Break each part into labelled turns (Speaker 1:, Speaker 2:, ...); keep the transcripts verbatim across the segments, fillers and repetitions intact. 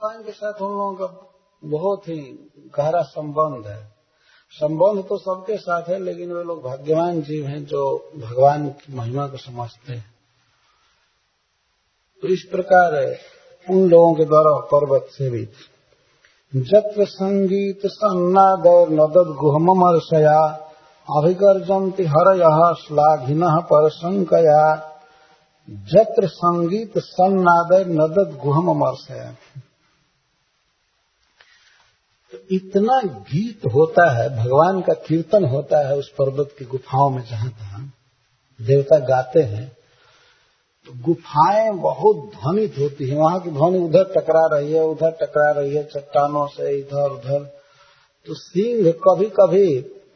Speaker 1: भगवान के साथ उन लोगों का बहुत ही गहरा संबंध है। संबंध तो सबके साथ है, लेकिन वे लोग भाग्यवान जीव हैं जो भगवान की महिमा को समझते हैं। तो इस प्रकार उन लोगों के द्वारा पर्वत सेवित। जत्र संगीत सन्नाद नदद गुहमर्षया अभिगर्जन्ति हरयः श्लाघिनः परशंकया। जत्र संगीत सन्नाद नदद गुहमर्षया। तो इतना गीत होता है, भगवान का कीर्तन होता है उस पर्वत की गुफाओं में, जहां तहां देवता गाते हैं। तो गुफाएं बहुत ध्वनित होती है, वहां की ध्वनि उधर टकरा रही है, उधर टकरा रही है, चट्टानों से इधर उधर। तो सिंह कभी कभी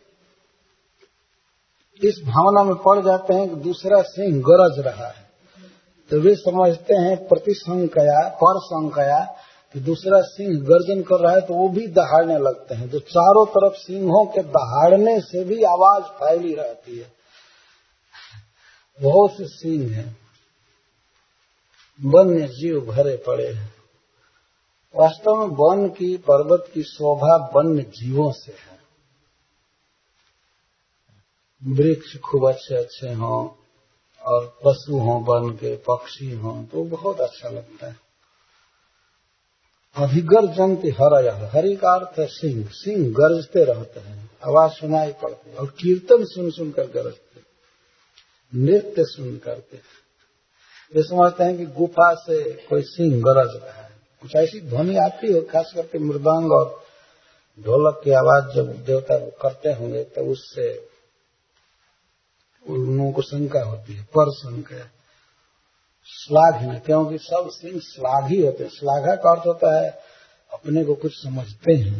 Speaker 1: इस भावना में पड़ जाते हैं कि दूसरा सिंह गरज रहा है, तो वे समझते हैं प्रतिशंकया परशंकया कि दूसरा सिंह गर्जन कर रहा है, तो वो भी दहाड़ने लगते हैं। तो चारों तरफ सिंहों के दहाड़ने से भी आवाज फैली रहती है। बहुत से सिंह हैं, वन्य जीव भरे पड़े हैं। वास्तव में वन की, पर्वत की शोभा वन्य जीवों से है। वृक्ष खूब अच्छे अच्छे हों और पशु हों, वन के पक्षी हों, तो बहुत अच्छा लगता है। अभिगर्जन्ति हरयः, हरि का अर्थ है सिंह। सिंह गरजते रहते हैं, आवाज सुनाई पड़ती है, और कीर्तन सुन सुनकर गरजते, नृत्य सुन करके। वे समझते हैं कि गुफा से कोई सिंह गरज रहा है। कुछ ऐसी ध्वनि आती है, खास करके मृदंग और ढोलक की आवाज जब देवता करते होंगे, तो उससे उन लोगों को शंका होती है, पर शंका। श्लाघ, क्योंकि सब सिंह श्लाघी होते हैं। श्लाघा का अर्थ होता है अपने को कुछ समझते हैं।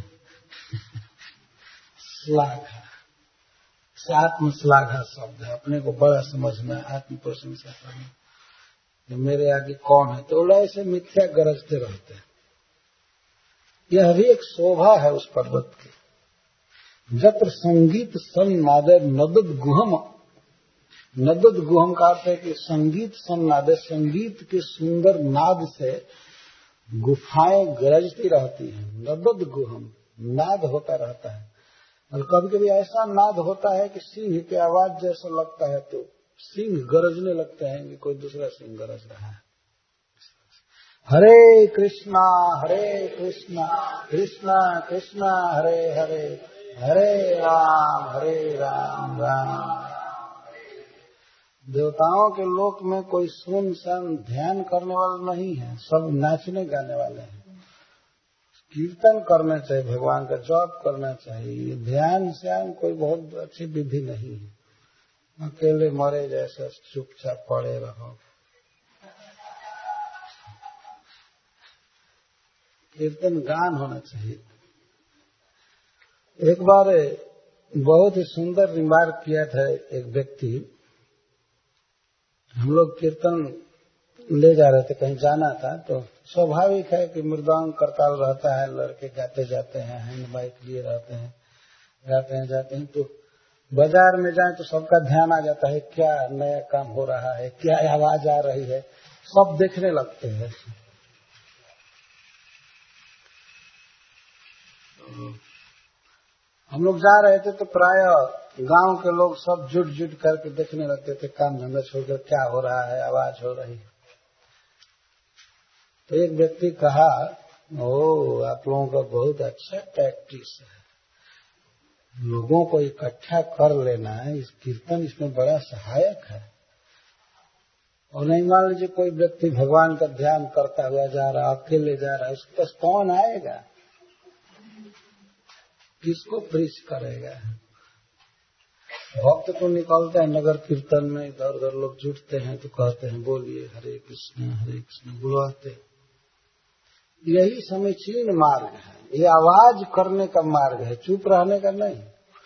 Speaker 1: श्लाघा से आत्म श्लाघा शब्द है, अपने को बड़ा समझना, आत्म प्रशंसा करना, मेरे आगे कौन है। तो ऐसे मिथ्या गरजते रहते हैं। यह भी एक शोभा है उस पर्वत की। जत्र संगीत सन्नाद नदद गुहम। नदद गुहम का अर्थ है कि संगीत सन्नाद, संगीत के सुंदर नाद से गुफाएं गरजती रहती हैं। नदद गुहम, नाद होता रहता है। और कभी कभी ऐसा नाद होता है कि सिंह की आवाज जैसा लगता है, तो सिंह गरजने लगते हैं कि कोई दूसरा सिंह गरज रहा है। हरे कृष्णा हरे कृष्णा कृष्णा कृष्णा हरे हरे, हरे राम हरे राम राम। देवताओं के लोक में कोई सुन सन ध्यान करने वाला नहीं है, सब नाचने गाने वाले हैं। कीर्तन करना चाहिए, भगवान का जप करना चाहिए। ध्यान श्यान कोई बहुत अच्छी विधि नहीं है। अकेले मरे जैसे चुपचाप पड़े रहो। कीर्तन गान होना चाहिए। एक बार बहुत ही सुंदर रिमार्क किया था एक व्यक्ति। हम लोग कीर्तन ले जा रहे थे, कहीं जाना था, तो स्वाभाविक है कि मृदंग करताल रहता है, लड़के गाते जाते हैं, हैंड माइक लिए रहते हैं, गाते हैं जाते हैं। तो बाजार में जाए तो सबका ध्यान आ जाता है, क्या नया काम हो रहा है, क्या आवाज आ रही है, सब देखने लगते हैं। हम लोग जा रहे थे तो प्राय गांव के लोग सब जुट जुट करके देखने लगते थे, काम धंधा छोड़कर क्या हो रहा है, आवाज हो रही है। तो एक व्यक्ति कहा, ओ आप लोगों का बहुत अच्छा प्रैक्टिस है, लोगों को इकट्ठा कर लेना है, इस कीर्तन इसमें बड़ा सहायक है। और नहीं मान लीजिए कोई व्यक्ति भगवान का ध्यान करता हुआ जा रहा, अकेले जा रहा है, उसके पास कौन आएगा, किसको प्रीच करेगा। भक्त तो निकलते हैं नगर कीर्तन में, इधर उधर लोग जुटते हैं तो कहते हैं बोलिए हरे कृष्ण हरे कृष्ण, बुलवाते। यही समीचीन मार्ग है, ये आवाज करने का मार्ग है, चुप रहने का नहीं।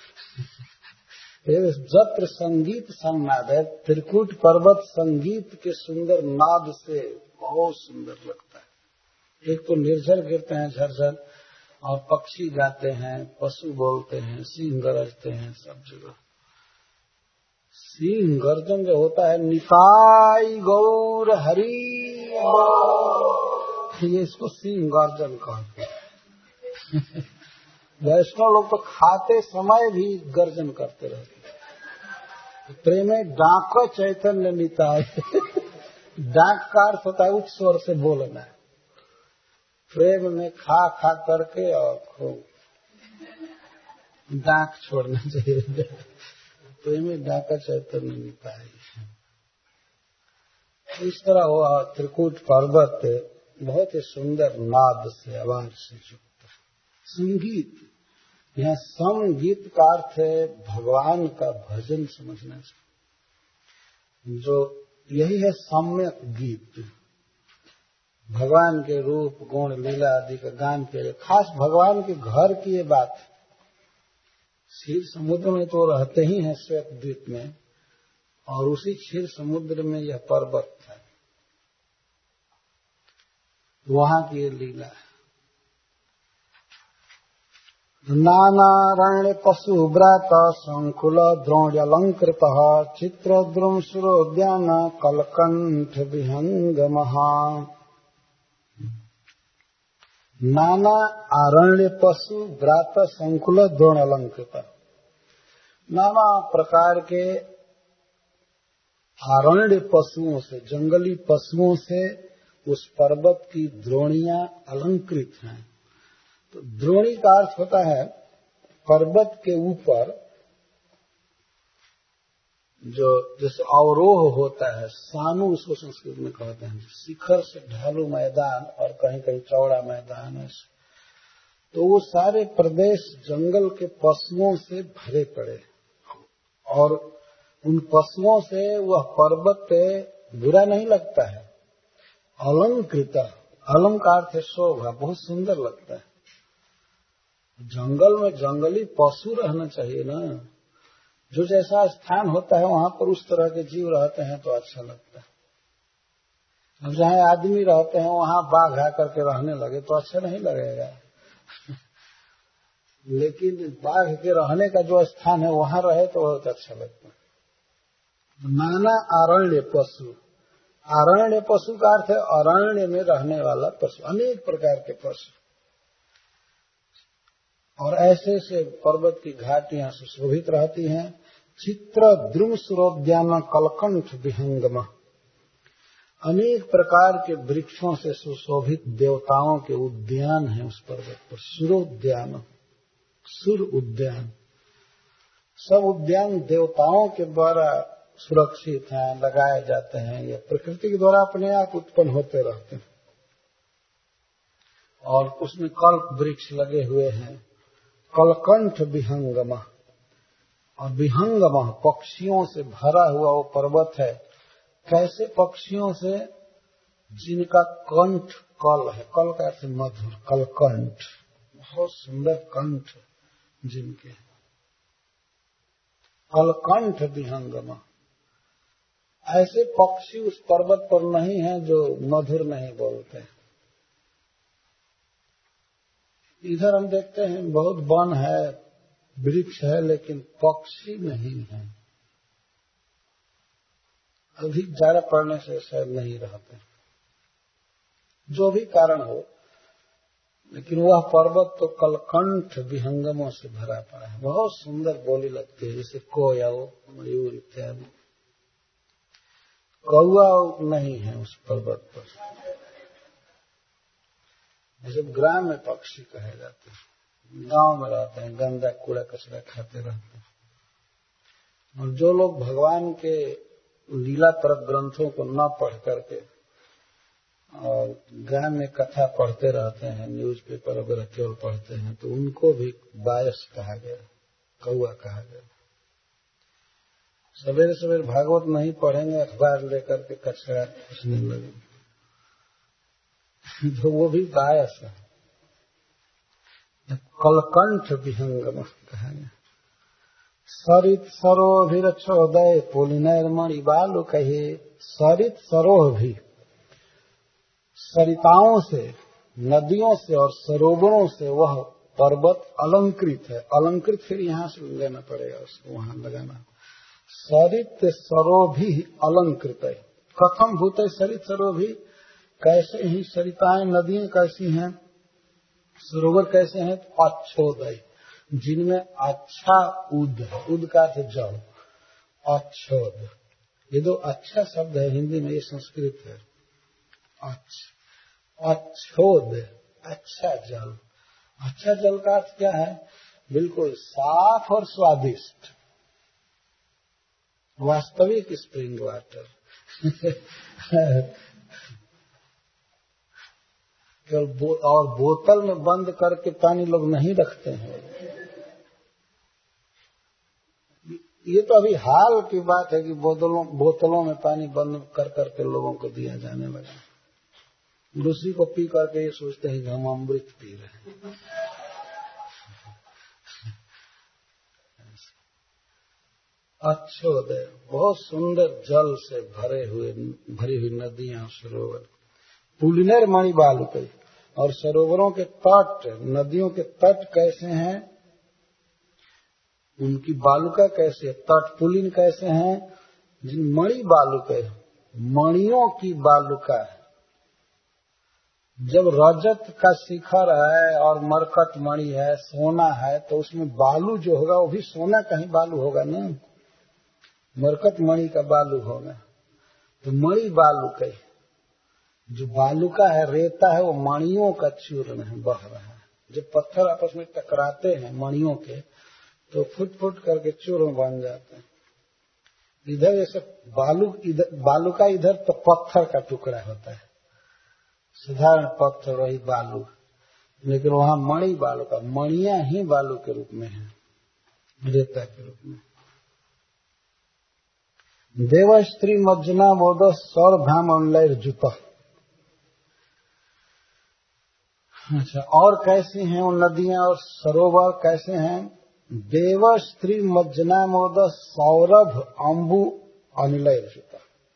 Speaker 1: जत्र संगीत सन्नाद है, त्रिकुट पर्वत संगीत के सुंदर नाद से बहुत सुंदर लगता है। एक तो निर्झर गिरते हैं झरझर, और पक्षी गाते हैं, पशु बोलते हैं, सिंह गरजते हैं सब जगह। सिंह गर्जन जो होता है, निताई गौर हरि ये इसको सिंह गर्जन कहते हैं। वैष्णव लोग तो खाते समय भी गर्जन करते रहते। प्रेमे डाक चैतन्य निताय। डाक का अर्थ होता है उच्च स्वर से बोलना। प्रेम में खा खा करके और खूब डाक छोड़ना चाहिए। प्रेमे डाका चैतन्य निताय। इस तरह हुआ त्रिकूट पर्वत बहुत ही सुंदर नाद से, आवाज से युक्त संगीत। यहाँ संगीत का अर्थ है भगवान का भजन समझना चाहिए, जो यही है सम्यक गीत। भगवान के रूप गुण लीला आदि का गान किया जाए। खास भगवान के घर की ये बात है। क्षीर समुद्र में तो रहते ही हैं श्वेत द्वीप में, और उसी क्षीर समुद्र में यह पर्वत है, वहां की ये लीला है। नानारण्य पशु व्रात संकुल द्रोण्यलंकृत चित्र द्रुमसुरोद्यान कलकंठ विहंगम। नाना आरण्य पशु व्रात संकुल द्रोणालंकृत। नाना प्रकार के आरण्य पशुओं से, जंगली पशुओं से उस पर्वत की द्रोणियां अलंकृत हैं। तो द्रोणी का अर्थ होता है पर्वत के ऊपर जो जैसे अवरोह होता है, सानू उसको संस्कृत में कहते हैं। शिखर से ढालू मैदान और कहीं कहीं चौड़ा मैदान है, तो वो सारे प्रदेश जंगल के पशुओं से भरे पड़े, और उन पशुओं से वह पर्वत बुरा नहीं लगता है। अलंकृत, अलंकार थे शोभा, बहुत सुंदर लगता है। जंगल में जंगली पशु रहना चाहिए ना, जो जैसा स्थान होता है वहां पर उस तरह के जीव रहते हैं तो अच्छा लगता है। अब जहाँ आदमी रहते हैं वहां बाघ आकर के रहने लगे तो अच्छा नहीं लगेगा। लेकिन बाघ के रहने का जो स्थान है वहां रहे तो बहुत अच्छा लगता है। नाना आरण्य पशु, आरण्य पशु का अर्थ है अरण्य में रहने वाला पशु, अनेक प्रकार के पशु। और ऐसे से पर्वत की घाटियां सुशोभित रहती हैं। चित्र द्रुम सुरोद्यान कलकंठ विहंगम। अनेक प्रकार के वृक्षों से सुशोभित देवताओं के उद्यान हैं उस पर्वत पर। सुरोद्यान, सुर उद्यान, सब उद्यान देवताओं के द्वारा सुरक्षित हैं, लगाए जाते हैं। ये प्रकृति के द्वारा अपने आप उत्पन्न होते रहते हैं, और उसमें कल्प वृक्ष लगे हुए हैं। कलकंठ विहंगम, और विहंगम पक्षियों से भरा हुआ वो पर्वत है। कैसे पक्षियों से? जिनका कंठ कल है, कल का अर्थ मधुर, कलकंठ, बहुत सुंदर कंठ जिनके। कलकंठ विहंगम, ऐसे पक्षी उस पर्वत पर नहीं है जो मधुर नहीं बोलते। इधर हम देखते हैं बहुत वन है, वृक्ष है, लेकिन पक्षी नहीं है। अधिक जाड़ा पड़ने से शायद नहीं रहते, जो भी कारण हो, लेकिन वह पर्वत तो कलकंठ विहंगमों से भरा पड़ा है। बहुत सुंदर बोली लगती है, जैसे कोयल, मयूर इत्यादि। कौआ नहीं है उस पर्वत पर। जैसे ग्राम में पक्षी कहे जाते हैं, गांव में रहते हैं, गंदा कूड़ा कचरा खाते रहते हैं। और जो लोग भगवान के लीला पर ग्रंथों को न पढ़ करके और ग्राम में कथा पढ़ते रहते हैं, न्यूज़पेपर वगैरह केवल पढ़ते हैं, तो उनको भी बायस कहा गया, कौआ कहा गया। सवेरे सवेरे भागवत नहीं पढ़ेंगे, अखबार लेकर के कचरा पूछने लगेंगे, तो वो भी बायस है। कलकंठ विहंगम कहा गया। सरित सरोभिरचोदय पुलिनैर्मणि बालु कहे। सरित सरोह भी, सरिताओं से, नदियों से और सरोवरों से वह पर्वत अलंकृत है। अलंकृत फिर यहाँ से लेना पड़ेगा, उसको वहां लगाना। सरित सरोभी अलंकृत है। कथम भूत सरित सरोभी, कैसे ही सरिताएं नदियां कैसी हैं, सरोवर कैसे हैं, अच्छोदय, जिनमें अच्छा उद है, उद का अर्थ जल, अच्छोद, ये दो अच्छा शब्द है हिंदी में, ये संस्कृत है। अच्छा, अच्छोद, अच्छा जल। अच्छा जल का अर्थ क्या है, बिल्कुल साफ और स्वादिष्ट, वास्तविक स्प्रिंग वाटर। केवल बो, और बोतल में बंद करके पानी लोग नहीं रखते हैं। ये तो अभी हाल की बात है कि बोतलों बोतलों में पानी बंद कर करके लोगों को दिया जाने लगा। उसी को पी करके ये सोचते हैं कि हम अमृत पी रहे हैं। अच्छोदय, बहुत सुंदर जल से भरे हुए भरी हुई नदियां, सरोवर। पुलिनेर मणि बालुक, और सरोवरों के तट, नदियों के तट कैसे हैं, उनकी बालुका कैसे है, तट पुलिन कैसे हैं, जिन मणि बालुक है, मणियों की बालुका है। जब रजत का शिखर है और मरकट मणि है, सोना है, तो उसमें बालू जो होगा वो भी सोना का ही बालू होगा ना, मरकट मणि का बालू होगा। तो मणि बालू का, जो बालुका है, रेता है, वो मणियों का चूर्ण है, बह रहा है। जब पत्थर आपस में टकराते हैं मणियों के, तो फुट फुट करके चूर्ण बन जाते हैं। इधर जैसे बालू, इधर बालुका, इधर तो पत्थर का टुकड़ा होता है, साधारण पत्थर, वही बालू, लेकिन वहां मणि बालुका, मणियां ही बालू के रूप में है, रेता के रूप में। देव स्त्री मज्जना मोद सौर धाम अनलैर जुत। अच्छा, और कैसी हैं वो नदियां और सरोवर कैसे हैं, देव स्त्री मज्जना मोद सौरभ अंबु अनिलैर जुत।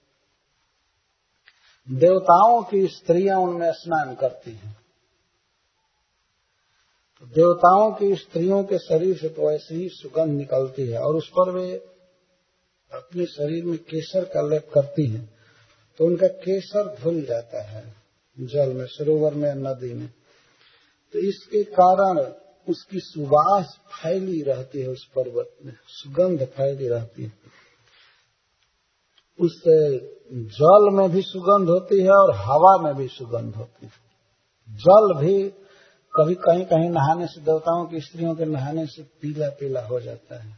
Speaker 1: देवताओं की स्त्रियां उनमें स्नान करती हैं। तो देवताओं की स्त्रियों के शरीर से तो ऐसी ही सुगंध निकलती है, और उस पर वे अपने शरीर में केसर का लेप करती हैं, तो उनका केसर धुल जाता है जल में, सरोवर में, नदी में। तो इसके कारण उसकी सुवास फैली रहती है, उस पर्वत में सुगंध फैली रहती है। उस जल में भी सुगंध होती है और हवा में भी सुगंध होती है। जल भी कभी कहीं कहीं नहाने से, देवताओं की स्त्रियों के नहाने से पीला पीला हो जाता है।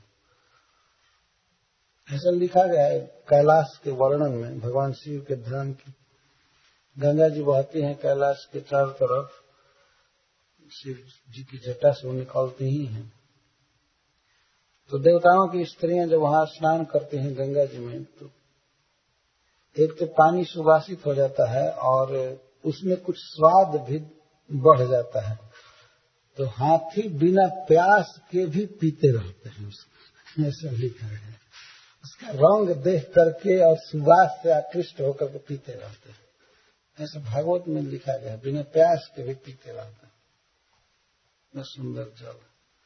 Speaker 1: ऐसा लिखा गया है कैलाश के वर्णन में, भगवान शिव के ध्यान की गंगा जी बहती हैं कैलाश के चारों तरफ, शिव जी की जटा से वो निकलती ही हैं। तो देवताओं की स्त्रियां जब वहां स्नान करती हैं गंगा जी में, तो एक तो पानी सुवासित हो जाता है और उसमें कुछ स्वाद भी बढ़ जाता है। तो हाथी बिना प्यास के भी पीते रहते हैं उसको, ऐसा लिखा है। उसका रंग देख करके और सुवास से आकृष्ट होकर के पीते रहते हैं, ऐसा भागवत में लिखा गया है, बिना प्यास के भी पीते रहते हैं। इतना सुंदर जल।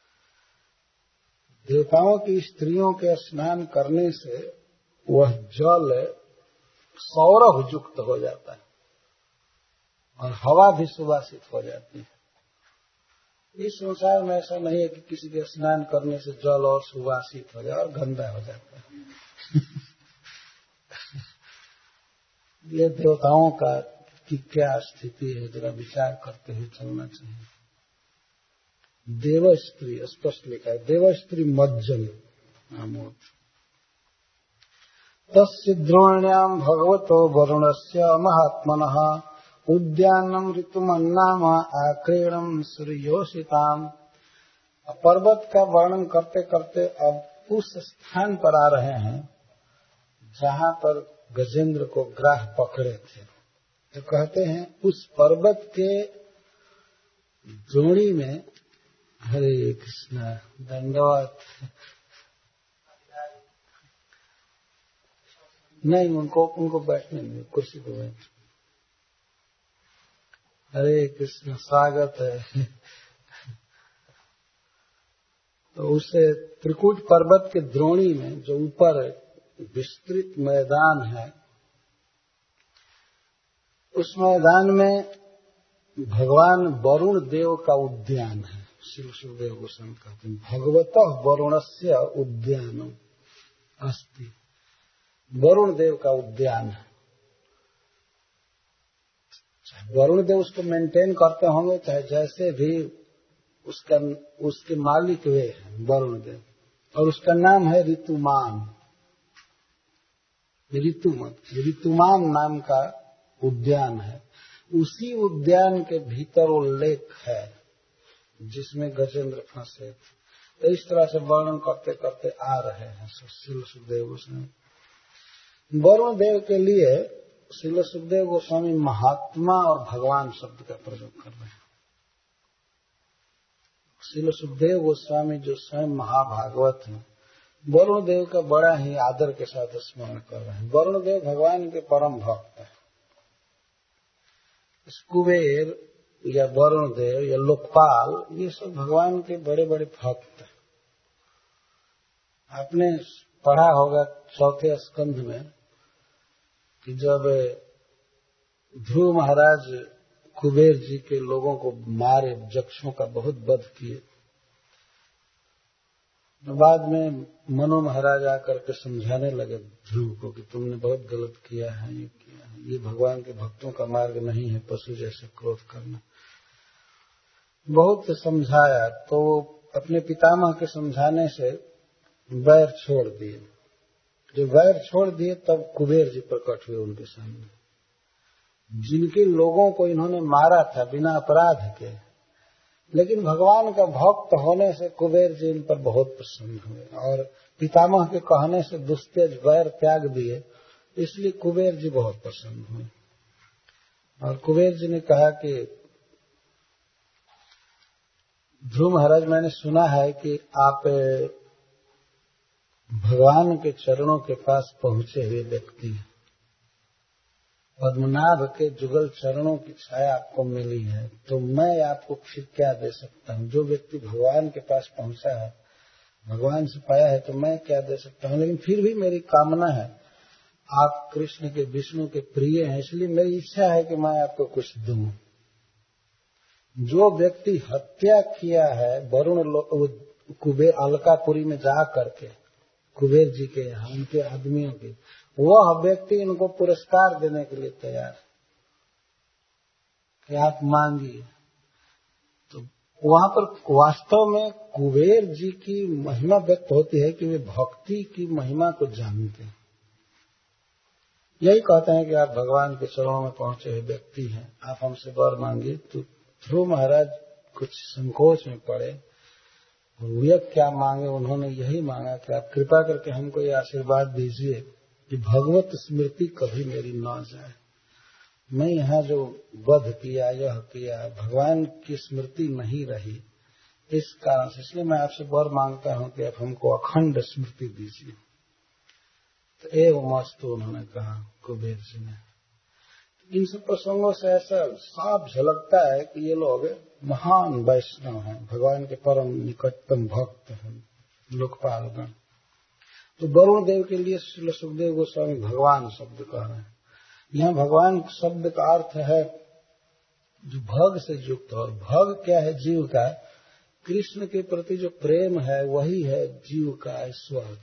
Speaker 1: देवताओं की स्त्रियों के स्नान करने से वह जल सौरभ युक्त हो जाता है और हवा भी सुवासित हो जाती है। इस संसार में ऐसा नहीं है कि किसी के स्नान करने से जल और सुवासित हो जाए और गंदा हो जाता है। ये देवताओं का की क्या स्थिति है, जरा विचार करते हुए चलना चाहिए। देव स्त्री, स्पष्ट लिखा है, देव स्त्री मज्जन आमोद तस्य द्रोण्याम भगवतो वरुणस्य महात्मनः उद्यानम ऋतुमन्नाम आक्रीणम सूर्योषिताम। पर्वत का वर्णन करते करते अब उस स्थान पर आ रहे हैं जहां पर गजेंद्र को ग्राह पकड़े थे। तो कहते हैं उस पर्वत के द्रोणी में, हरे कृष्ण, दंडवत, नहीं उनको उनको बैठने नहीं, कुर्सी पर बैठ। हरे कृष्ण, स्वागत है। तो उसे त्रिकूट पर्वत के द्रोणी में, जो ऊपर विस्तृत मैदान है, उस मैदान में भगवान वरुण देव का उद्यान है। श्री सुखदेव गोस्वामी कहते हैं भगवतः वरुणस्य उद्यानम अस्ति। वरुण देव का उद्यान है। वरुण देव उसको मेंटेन करते होंगे, चाहे जैसे भी उसका उसके मालिक वे हैं वरुण देव, और उसका नाम है ऋतुमान। ऋतुमान ऋतुमान नाम का उद्यान है। उसी उद्यान के भीतर वो लेक है जिसमें गजेंद्र फंसे थे। तो इस तरह से वर्णन करते करते आ रहे हैं श्रील सुखदेव गोस्वामी। वरुण देव के लिए श्रील सुखदेव गोस्वामी महात्मा और भगवान शब्द का प्रयोग कर रहे हैं। श्रील सुखदेव गोस्वामी जो स्वयं महाभागवत हैं, वरुण देव का बड़ा ही आदर के साथ स्मरण कर रहे हैं। वरुण देव भगवान के परम भक्त हैं। कुबेर या वरुण देव या लोकपाल, ये सब भगवान के बड़े बड़े भक्त हैं। आपने पढ़ा होगा चौथे स्कंध में कि जब ध्रुव महाराज कुबेर जी के लोगों को मारे, यक्षों का बहुत वध किए, बाद में मनु महाराज आकर के समझाने लगे ध्रुव को कि तुमने बहुत गलत किया है, ये किया है, ये भगवान के भक्तों का मार्ग नहीं है पशु जैसे क्रोध करना। बहुत समझाया तो अपने पितामह के समझाने से वैर छोड़ दिए। जब वैर छोड़ दिए तब कुबेर जी प्रकट हुए उनके सामने, जिनके लोगों को इन्होंने मारा था बिना अपराध के, लेकिन भगवान का भक्त होने से कुबेर जी इन पर बहुत प्रसन्न हुए और पितामह के कहने से दुस्तेज वैर त्याग दिए, इसलिए कुबेर जी बहुत प्रसन्न हुए। और कुबेर जी ने कहा कि ध्रुव महाराज, मैंने सुना है कि आप भगवान के चरणों के पास पहुंचे हुए व्यक्ति हैं, पद्मनाभ के जुगल चरणों की छाया आपको मिली है, तो मैं आपको फिर क्या दे सकता हूँ? जो व्यक्ति भगवान के पास पहुंचा है, भगवान से पाया है, तो मैं क्या दे सकता हूँ? लेकिन फिर भी मेरी कामना है, आप कृष्ण के विष्णु के प्रिय हैं, इसलिए मेरी इच्छा है कि मैं आपको कुछ दूं। जो व्यक्ति हत्या किया है वरुण कुबेर अलकापुरी में जा करके कुबेर जी के यहाँ उनके आदमियों के, वह व्यक्ति इनको पुरस्कार देने के लिए तैयार है कि आप मांगिए। तो वहां पर वास्तव में कुबेर जी की महिमा व्यक्त होती है कि वे भक्ति की महिमा को जानते हैं। यही कहते हैं कि आप भगवान के चरणों में पहुंचे हुए व्यक्ति हैं, आप हमसे वर मांगिए। तो ध्रुव महाराज कुछ संकोच में पड़े, वे क्या मांगे? उन्होंने यही मांगा कि आप कृपा करके हमको ये आशीर्वाद दीजिए कि भगवत स्मृति कभी मेरी न जाए। मैं यहाँ जो वध किया, यह किया, भगवान की स्मृति नहीं रही, इस कारण से, इसलिए मैं आपसे वर मांगता हूँ कि आप हमको अखंड स्मृति दीजिए। तो एवं मस्तु उन्होंने कहा कुबेर जी ने। इन सब प्रसंगों से ऐसा साफ झलकता है कि ये लोग महान वैष्णव हैं, भगवान के परम निकटतम भक्त हैं, लोकपालगण। तो वरुण देव के लिए श्री सुखदेव गोस्वामी भगवान शब्द कह रहे हैं। यहाँ भगवान शब्द का अर्थ है जो भग से युक्त, और भग क्या है? जीव का, कृष्ण के प्रति जो प्रेम है वही है जीव का ऐश्वर्य।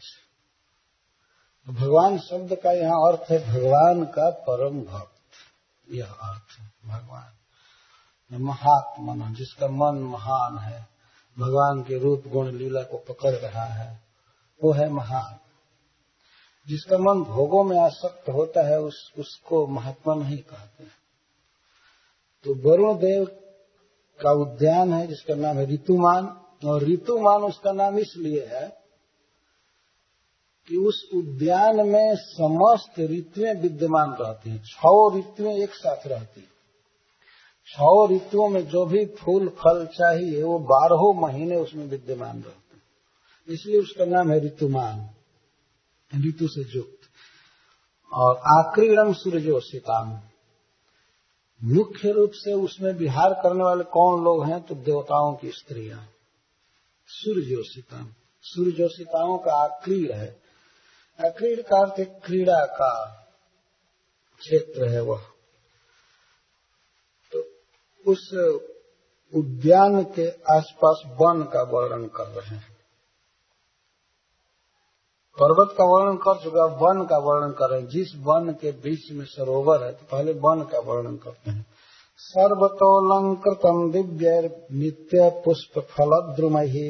Speaker 1: भगवान शब्द का यहाँ अर्थ है भगवान का परम भक्त, यह अर्थ है भगवान। महात्मा, जिसका मन महान है, भगवान के रूप गुण लीला को पकड़ रहा है, वो है महान। जिसका मन भोगों में आसक्त होता है उस उसको महात्मा नहीं कहते। तो वरुण देव का उद्यान है जिसका नाम है ऋतुमान, और ऋतुमान उसका नाम इसलिए है कि उस उद्यान में समस्त ऋतुएं विद्यमान रहती हैं। छह ऋतुएं एक साथ रहती हैं। छह ऋतुओं में जो भी फूल फल चाहिए वो बारहों महीने उसमें विद्यमान रहते हैं, इसलिए उसका नाम है ऋतुमान, ऋतु से युक्त। और आक्रीड़म सूर्योषिताम, मुख्य रूप से उसमें विहार करने वाले कौन लोग हैं? तो देवताओं की स्त्रियां। सूर्योषिताम, सूर्योषिताओं का आक्रीड़ है। आक्रीड़ का अर्थ क्रीड़ा का क्षेत्र है वह। उस उद्यान के आसपास वन का वर्णन कर रहे हैं। पर्वत का वर्णन कर चुका, वन का वर्णन कर रहे हैं। जिस वन के बीच में सरोवर है तो पहले वन का वर्णन करते हैं। सर्वतोऽलंकृतम् दिव्य नित्य पुष्प फलद्रुमैः।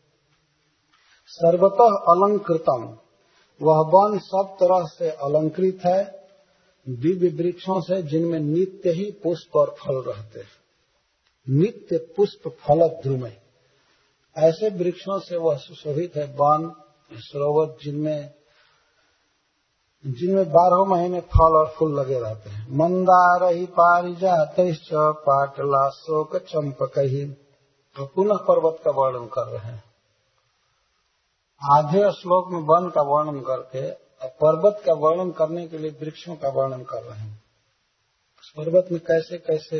Speaker 1: सर्वतः अलंकृतम, वह वन सब तरह से अलंकृत है दिव्य वृक्षों से, जिनमें नित्य ही पुष्प और फल रहते हैं। नित्य पुष्प फलद्रुमैः, ऐसे वृक्षों से वह सुशोभित है वन सरोवर, जिनमें जिनमें बारह महीने फल और फूल लगे रहते हैं। मंदारहि पारिजातैश्च पाटलाशोक चंपकैः। तो पुनः पर्वत का वर्णन कर रहे हैं। आधे श्लोक में वन का वर्णन करके पर्वत का वर्णन करने के लिए वृक्षों का वर्णन कर रहे हैं। उस पर्वत में कैसे कैसे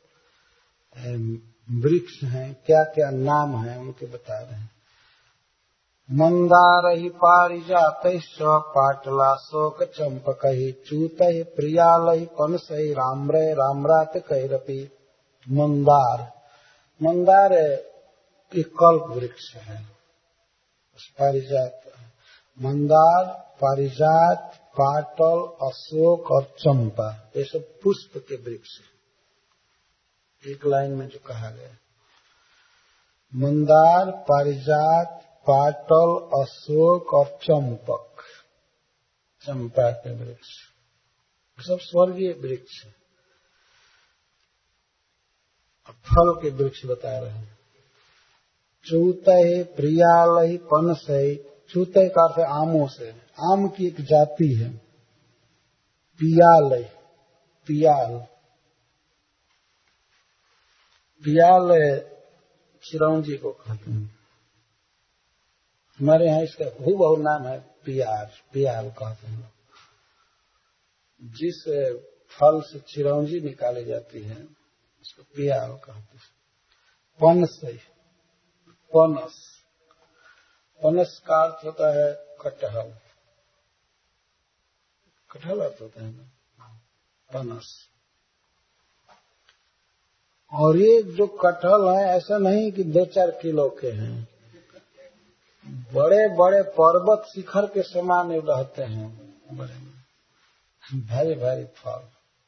Speaker 1: वृक्ष हैं, क्या क्या नाम है, उनके बता रहे हैं। मंदारहि पारिजातैश्च पाटलाशोक चंपकैः च्यूतैः प्रियालैः पनसैः राम्रैः राम्रातकैरपि। मंदार, मंदार एक कल्प वृक्ष है। पारिजात, मंदार, पारिजात, पाटल, अशोक और चंपा, ये सब पुष्प के वृक्ष हैं। एक लाइन में जो कहा गया, मंदार, पारिजात, पाटल, अशोक और चंपक, चंपा के वृक्ष, सब स्वर्गीय वृक्ष है। फल के वृक्ष बता रहे हैं। च्यूतैः प्रियालैः पनसैः, च्यूतैः का अर्थ आमों से, आम की एक जाति है। पियालैः, पियाल, पियाल चिरौंजी को कहते हैं। हमारे यहाँ इसका बहु नाम है पियार, पियाल कहते हैं। जिस फल से चिरौंजी निकाली जाती है उसको पियाल कहते हैं। पनसैः, पनस, पनस का अर्थ होता है कटहल, कटहल अर्थ होता है ना पनस। और ये जो कटहल है ऐसा नहीं कि दो चार किलो के हैं, बड़े बड़े पर्वत शिखर के समान रहते हैं, बड़े भारी भारी फल।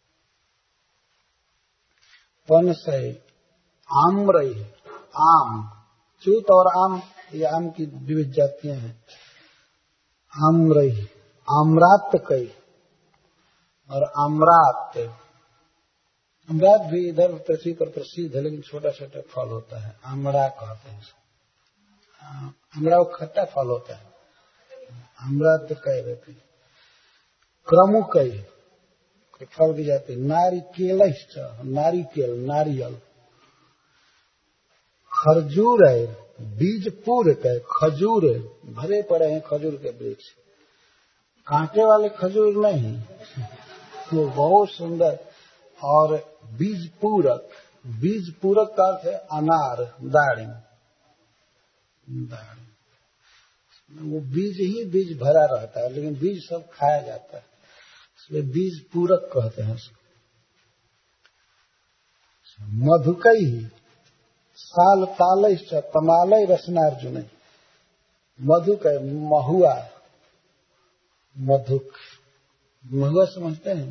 Speaker 1: पनसैः, आम्रैः, आम, च्यूत और आम, ये आम की विविध जातियां हैं। आम्रैः, आम्रातकैः और आम्रात, आम्रात भी इधर पृथ्वी पर प्रसिद्ध है, लेकिन छोटा छोटा फल होता है, आम्रा कहते हैं। आम्रा खट्टा फल होता है, आम्रातकैः। क्रमुकैः, फल की जाती है। नारिकेलैश्च, नारिकेल, नारियल। खजूर है, बीज पूरक है, खजूर है, भरे पड़े हैं खजूर के वृक्ष। कांटे वाले खजूर नहीं, वो बहुत सुंदर। और बीज पूरक, बीज पूरक का अर्थ है अनार, दाड़िम, दाड़िम। वो बीज ही बीज भरा रहता है, लेकिन बीज सब खाया जाता है, इसलिए बीज पूरक कहते हैं उसको। मधुकैः, साल तालैश्च तमालै रसनार्जुन। मधुक है, महुआ, मधुक, महुआ समझते हैं,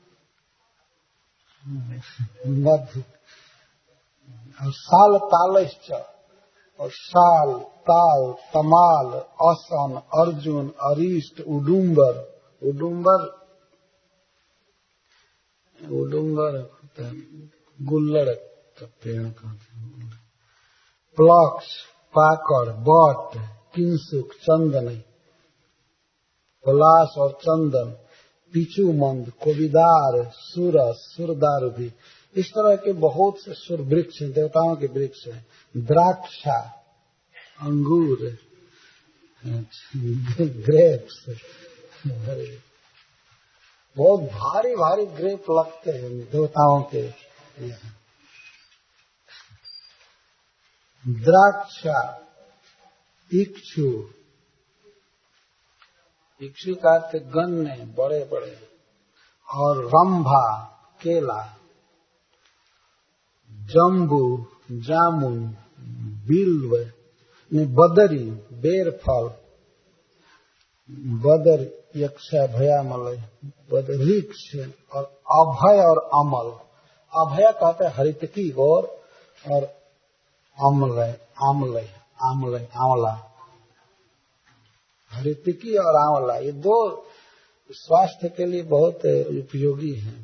Speaker 1: मधुक। और साल तालैश्च, और साल, ताल, तमाल, असन, अर्जुन, अरिष्ट, उडुम्बर, उडुम्बर, उडुम्बर गुल्लड़ का पेड़ कहते हैं। प्लक्स, पाकड़, बट, किंसुक, चंदन, पलाश और चंदन, पिचुमंद, कोविदार, सुरस, सुरदार भी। इस तरह के बहुत से सुर वृक्ष हैं, देवताओं के वृक्ष हैं। द्राक्षा, अंगूर, ग्रेप्स, बहुत भारी भारी ग्रेप लगते हैं देवताओं के यहाँ। द्राक्षा, इक्षु, इक्षु का अर्थ गन्ने, बड़े बड़े। और रंभा, केला। जम्बू, जामुन, बिल्व, बदरी, बेर फल, बदर, यक्षा, भयामलय, बदरीक्ष और अभय और अमल। अभय कहते हैं हरितकी और और अमलय, आमलय, आमलय, आंवला। हरितकी और आंवला ये दो स्वास्थ्य के लिए बहुत उपयोगी हैं।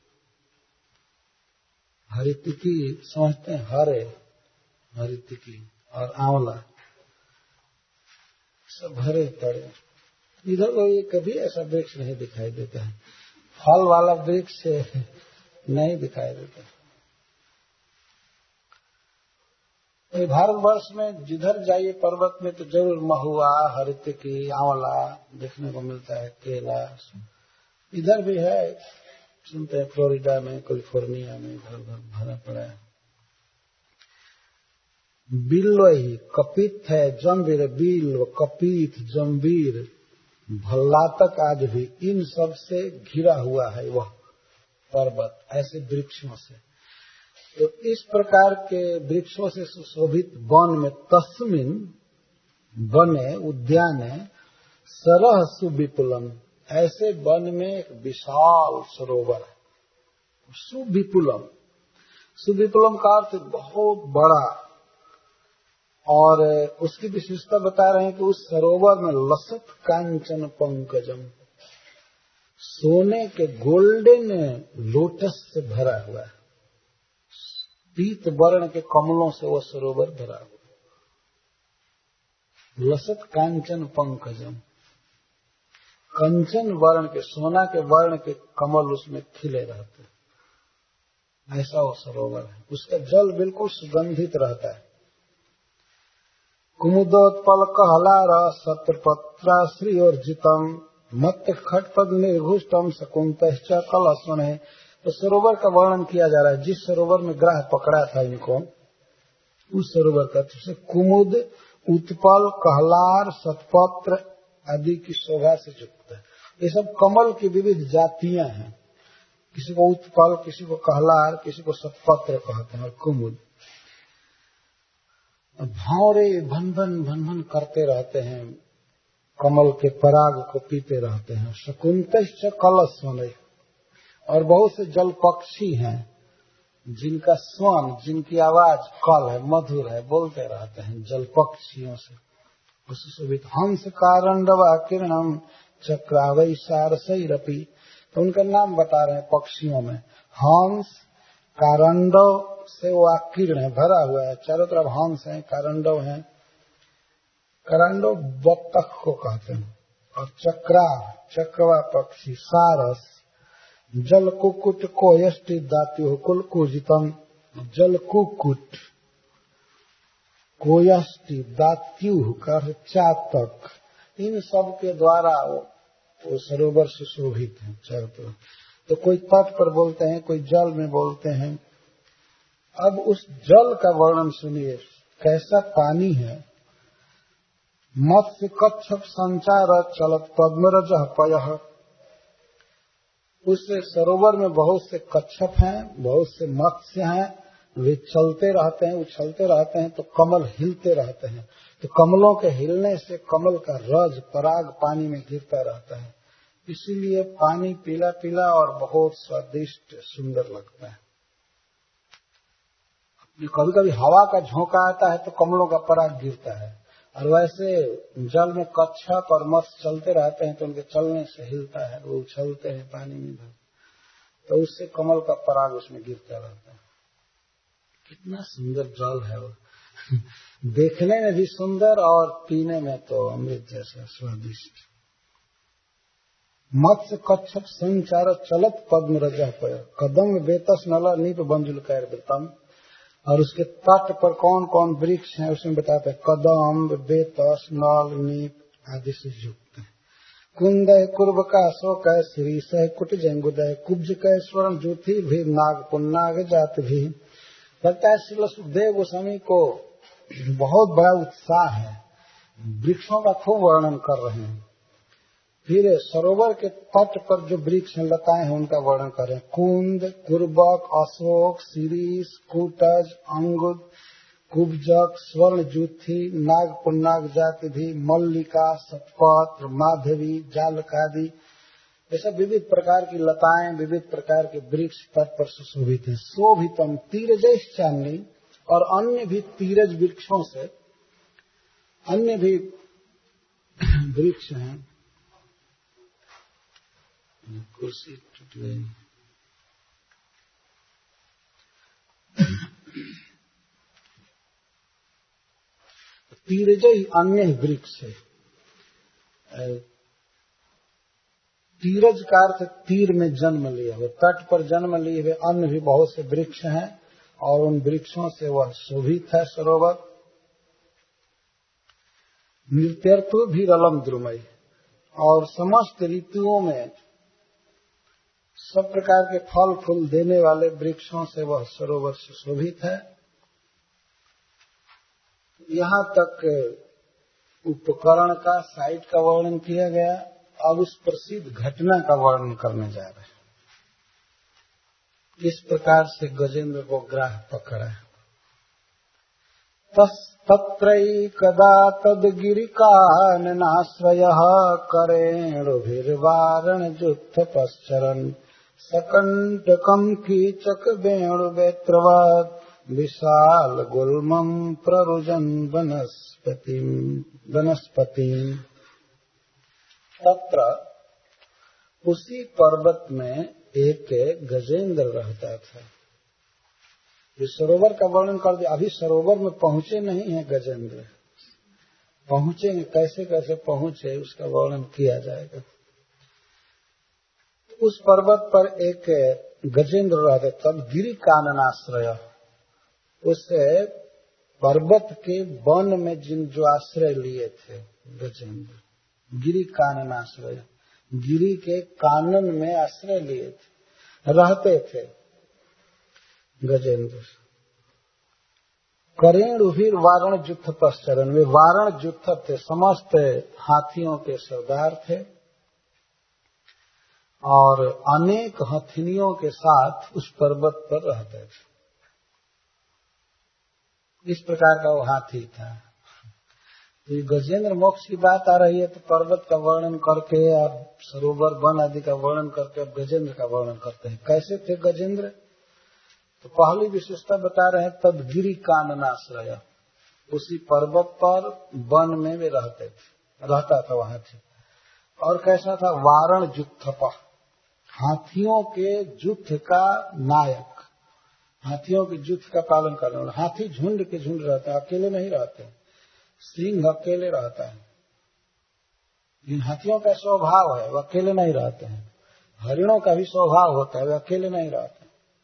Speaker 1: हरितकी समझते हैं, हरे, हरितकी और आंवला सब हरे पड़े। इधर तो ये कभी ऐसा वृक्ष नहीं दिखाई देता है, फल वाला वृक्ष नहीं दिखाई देता। तो भारतवर्ष में जिधर जाइए पर्वत में तो जरूर महुआ, हरितकी, आंवला देखने को मिलता है, केला। इधर भी है, सुनते हैं फ्लोरिडा में, कैलिफोर्निया में इधर उधर भरा पड़ा है। बिल्व ही कपित है, जम्बीर, बिल्व, कपित, जम्बीर, भल्लातक आदि भी, इन सब से घिरा हुआ है वह पर्वत ऐसे वृक्षों से। तो इस प्रकार के वृक्षों से सुशोभित वन में तस्मिन वने उद्याने सरह सुविपुलम, ऐसे वन में एक विशाल सरोवर है। सुविपुलम, सुविपुलम का अर्थ बहुत बड़ा, और उसकी विशेषता बता रहे हैं कि उस सरोवर में लसत कांचन पंकजम, सोने के गोल्डन लोटस से भरा हुआ है, पीत वर्ण के कमलों से वह सरोवर भरा हुआ। लसत कांचन पंकजम, कंचन वर्ण के, सोना के वर्ण के कमल उसमें खिले रहते हैं, ऐसा वो सरोवर है। उसका जल बिल्कुल सुगंधित रहता है। कुमुदोत्पल कहलार सत्रपत्राश्री और जितम मत खटपद निर्घुष्टम शकुंतश्च कलस्वन है। तो सरोवर का वर्णन किया जा रहा है। जिस सरोवर में ग्राह पकड़ा था इनको, उस सरोवर का तो कुमुद, उत्पल, कहलार, सतपत्र आदि की शोभा से युक्त है। ये सब कमल की विविध जातियां हैं। किसी को उत्पल, किसी को कहलार, किसी को सतपत्र कहते हैं, और कुमुद भावरे भन भन भन भन करते रहते हैं, कमल के पराग को पीते रहते हैं। शकुंतश्च कलस्वन, और बहुत से जल पक्षी हैं जिनका स्वन, जिनकी आवाज कल है, मधुर है, बोलते रहते हैं जल पक्षियों से। सुशोभित हंस कारंडवा किरणम चक्रावै सारसैरपि, तो उनका नाम बता रहे हैं पक्षियों में। हंस, कारंडव से वो आकीर्ण है, भरा हुआ है, चारों तरफ हंस है, कारंडव है। कारंडव बत्तख को कहते हैं, और चक्रा, चक्रवा पक्षी, सारस, जल कुकुट को यष्टि दात्यु कुल कुजितम, जल कुकुट, कोयष्टि, दात्यु का चातक, इन सब के द्वारा वो, वो सरोवर सुशोभित है चारों तरफ। तो कोई तट पर बोलते हैं, कोई जल में बोलते हैं। अब उस जल का वर्णन सुनिए, कैसा पानी है। मत्स्य कच्छप संचार चलत पद्मरज पयः, उस सरोवर में बहुत से कच्छप हैं, बहुत से मत्स्य हैं, वे चलते रहते हैं, उछलते रहते हैं, तो कमल हिलते रहते हैं। तो कमलों के हिलने से कमल का रज, पराग पानी में गिरता रहता है, इसीलिए पानी पीला पीला और बहुत स्वादिष्ट सुंदर लगता है। कभी कभी हवा का झोंका आता है तो कमलों का पराग गिरता है, और वैसे जल में कच्छप और मत्स्य चलते रहते हैं तो उनके चलने से हिलता है, वो उछलते हैं पानी में, तो उससे कमल का पराग उसमें गिरता रहता है। कितना सुंदर जल है वो देखने में भी सुंदर और पीने में तो अमृत जैसा स्वादिष्ट। मत्स्य कच्छप संचार चलत पद्म रजा पय, कदम बेतस नला नीप बंजुल कैर वृतम, और उसके तट पर कौन कौन वृक्ष हैं उसमें बताते हैं। कदम, बेतस, नल, नीप आदि से युक्त है। कुंदय, कुर्बका, शोकय, श्रीसय, कुटजंगुदय, कुब्जकय, स्वर्ण ज्योति भी, नाग पुन्नाग जात भी। लगता है श्री सुखदेव गोस्वामी को बहुत बड़ा उत्साह है, वृक्षों का खूब वर्णन कर रहे हैं। फिर सरोवर के तट पर जो वृक्ष लताएं हैं उनका वर्णन करें। कुंद, कुर्बक, अशोक, शिरीष, कुटज, अंगुद, कुब्जक, स्वर्ण जूथी, नाग पुन्नाग जाति, मल्लिका, सतपत्र, माधवी, जालकादि, ऐसा विविध प्रकार की लताएं, विविध प्रकार के वृक्ष तट पर सुशोभित है। शोभितम तीरजैश्च चान्नी, और अन्य भी तीरज वृक्षों से अन्य भी वृक्ष हैं। कुर्सी टूट गई। तीरजई अन्य वृक्ष है। तीरज का अर्थ तीर में जन्म लिए हुए, तट पर जन्म लिए हुए अन्य भी बहुत से वृक्ष हैं और उन वृक्षों से वह शोभित है सरोवर। नृत्यर्थो भी रलम द्रुमय, और समस्त ऋतुओं में सब प्रकार के फल फूल देने वाले वृक्षों से वह सरोवर सुशोभित है। यहाँ तक उपकरण का, साइट का वर्णन किया गया। अब उस प्रसिद्ध घटना का वर्णन करने जा रहे हैं, किस प्रकार से गजेंद्र को ग्राह पकड़ा। तत्रैकदा तद्गिरिकाननाश्रयः करेणुभिर्वारणजुत्थ पश्चरन् सकण्टकम् कीचक वेणुवेत्रवत् विशाल गुल्मम् प्ररुजन् वनस्पतिम् वनस्पतिम्। तत्र उसी पर्वत में एक गजेंद्र रहता था। ये सरोवर का वर्णन कर दिया। अभी सरोवर में पहुंचे नहीं है गजेंद्र, पहुंचेंगे, कैसे कैसे पहुंचे उसका वर्णन किया जाएगा। उस पर्वत पर एक गजेंद्र रहते, तब गिरि काननाश्रय, उस पर्वत के वन में जिन जो आश्रय लिए थे गजेंद्र, गिरि काननाश्रय, गिरि के कानन में आश्रय लिए थे, रहते थे गजेंद्र। करेणुभिर वारण जुत्थ पश्चरन, वे वारण जुत्थ थे, समस्त हाथियों के सरदार थे और अनेक हथिनियों के साथ उस पर्वत पर रहते थे। इस प्रकार का वो हाथी था। तो गजेंद्र मोक्ष की बात आ रही है तो पर्वत का वर्णन करके, अब सरोवर वन आदि का वर्णन करके अब गजेंद्र का वर्णन करते हैं। कैसे थे गजेंद्र? तो पहली विशेषता बता रहे हैं, तद गिरि काननाश्रय, उसी पर्वत पर वन में वे रहते थे, रहता था वहां थे। और कैसा था? वारण जुत्थपा, हाथियों के जुत्थ का नायक, हाथियों के जुत्थ का पालन करने वाला। हाथी झुंड के झुंड रहता है, अकेले नहीं रहते। सिंह अकेले रहता है, इन हाथियों का स्वभाव है, वह अकेले नहीं रहते हैं। हरिणों का भी स्वभाव होता है, वे अकेले नहीं रहते।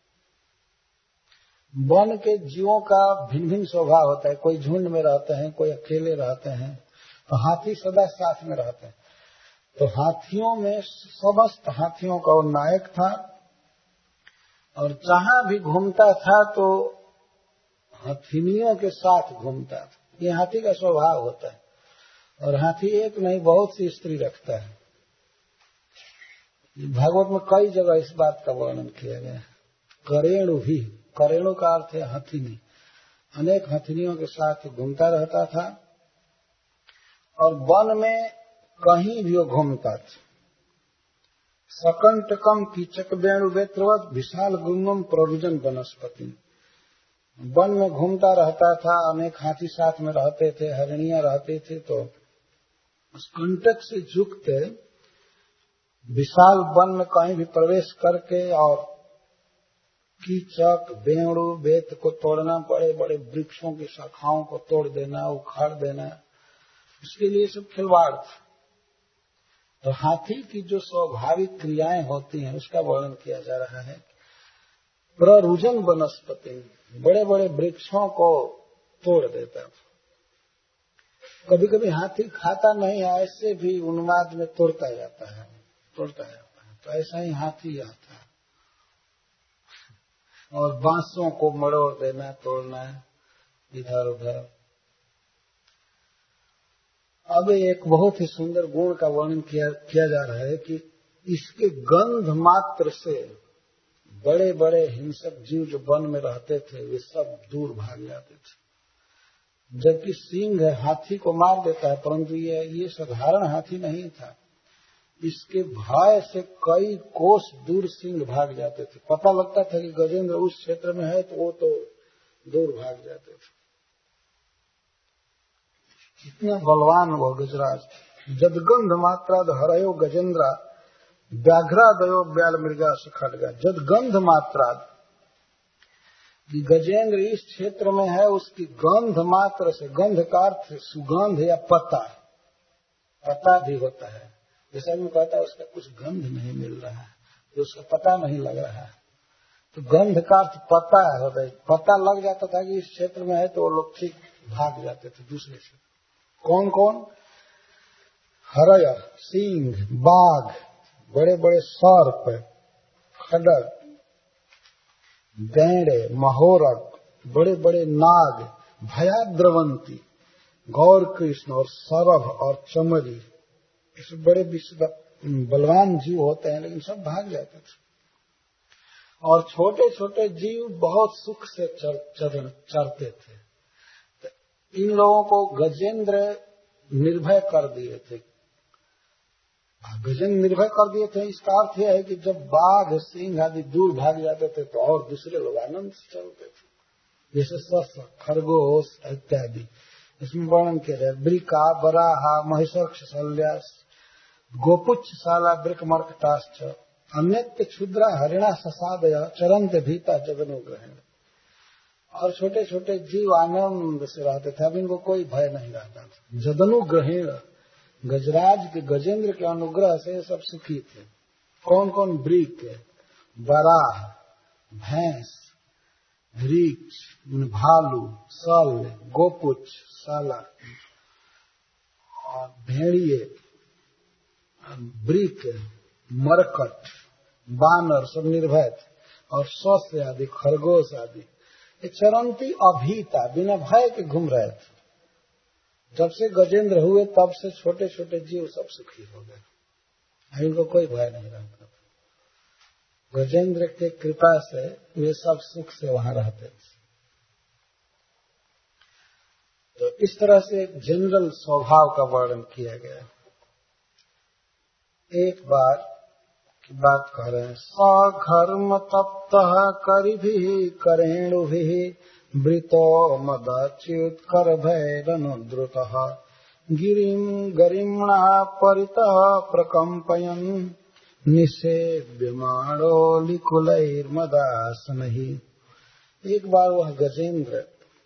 Speaker 1: वन के जीवों का भिन्न भिन्न स्वभाव होता है, कोई झुंड में रहते हैं, कोई अकेले रहते हैं। तो हाथी सदा साथ में रहते हैं। तो हाथियों में समस्त हाथियों का वो नायक था और जहां भी घूमता था तो हथिनियों के साथ घूमता था। ये हाथी का स्वभाव होता है। और हाथी एक नहीं बहुत सी स्त्री रखता है। भागवत में कई जगह इस बात का वर्णन किया गया है। करेणु भी, करेणु का अर्थ है हथिनी, अनेक हथिनियों के साथ घूमता रहता था और वन में कहीं भी वो घूमता था। सकंटकम कीचक वेणु वेत्रवत विशाल गुंगम प्ररुजन वनस्पति, वन में घूमता रहता था। अनेक हाथी साथ में रहते थे, हरिणियां रहते थे। तो उस कंटक से युक्त विशाल वन में कहीं भी प्रवेश करके और कीचक, वेणु, वेत को तोड़ना, बड़े बड़े वृक्षों की शाखाओं को तोड़ देना, उखाड़ देना, इसके लिए सब खिलवाड़ था। तो हाथी की जो स्वाभाविक क्रियाएं होती हैं उसका वर्णन किया जा रहा है। प्ररुजन वनस्पति, बड़े बड़े वृक्षों को तोड़ देता। कभी कभी हाथी खाता नहीं है, ऐसे भी उन्माद में तोड़ता जाता है, तोड़ता जाता है। तो ऐसा ही हाथी आता है और बांसों को मरोड़ देना, तोड़ना इधर उधर। अब एक बहुत ही सुंदर गुण का वर्णन किया, किया जा रहा है कि इसके गंध मात्र से बड़े बड़े हिंसक जीव जो वन में रहते थे वे सब दूर भाग जाते थे। जबकि सिंह हाथी को मार देता है, परंतु ये ये साधारण हाथी नहीं था। इसके भय से कई कोस दूर सिंह भाग जाते थे। पता लगता था कि गजेंद्र उस क्षेत्र में है तो वो तो दूर भाग जाते थे। कितना बलवान वो गजराज। जदगंध मात्राद हरयो गजेंद्रा व्याघ्रादयो ब्याल मृगा खड़गा। जदगंध मात्राद कि गजेंद्र इस क्षेत्र में है, उसकी गंध मात्र से, गंध का अर्थ सुगंध या पता, पता भी होता है। जैसा भी कहता है उसका कुछ गंध नहीं मिल रहा है, तो उसका पता नहीं लग रहा है, तो गंध का अर्थ पता होता है। पता लग जाता था कि इस क्षेत्र में है तो वो लोग ठीक भाग जाते थे दूसरे क्षेत्र। कौन कौन? हरय सिंह, बाघ, बड़े बड़े सर्प, खडग, गैंडे, महोरक, बड़े बड़े नाग, भयाद्रवंती, गौर कृष्ण और सरभ और चमरी, इस बड़े विश्व बलवान जीव होते हैं, लेकिन सब भाग जाते थे। और छोटे छोटे जीव बहुत सुख से चर, चर, चरते थे। तो इन लोगों को गजेंद्र निर्भय कर दिए थे। गजेंद्र निर्भय कर दिए थे, इसका अर्थ यह है कि जब बाघ सिंह आदि दूर भाग जाते थे तो और दूसरे लोग आनंद से चलते थे, जैसे सस, खरगोश इत्यादि। इसमें वर्णन किया जाए ब्रिका, बराहा, महिषर्ष, शल्यास, गोपुच्छ, शाला, ब्रिकमर्कटाश्च, अन्यत्य क्षुद्रा, हरिणा, ससादय, चरंत भीता जगनुग्रहण। और छोटे छोटे जीव आनंद से रहते थे, अब इनको कोई भय नहीं रहता था। जदनुग्रहण, गजराज के गजेंद्र के अनुग्रह से सब सुखी थे। कौन कौन? ब्रिक, बराह, भैंस, वृक्ष, भालू, सल, गोपुच्छ, साला और भेड़िए, ब्रिक, मरकट, बानर सब निर्भय थे। और सस्य आदि, खरगोश आदि, ये चरंती अभीता, बिना भय के घूम रहे थे। जब से गजेंद्र हुए तब से छोटे छोटे जीव सब सुखी हो गए, इनको कोई भय नहीं रहता था। गजेंद्र के कृपा से वे सब सुख से वहां रहते थे। तो इस तरह से एक जनरल स्वभाव का वर्णन किया गया। एक बार की बात कह रहे हैं। सघर्म तप्तः करिभिः करेणुभिः वृतो मदच्युत कर भैरनुद्रुतः गिरिं गरिम्णः परितः प्रकम्पयन् निषेव्यमाणो लिकुलैर्मदासनैः। एक बार वह गजेंद्र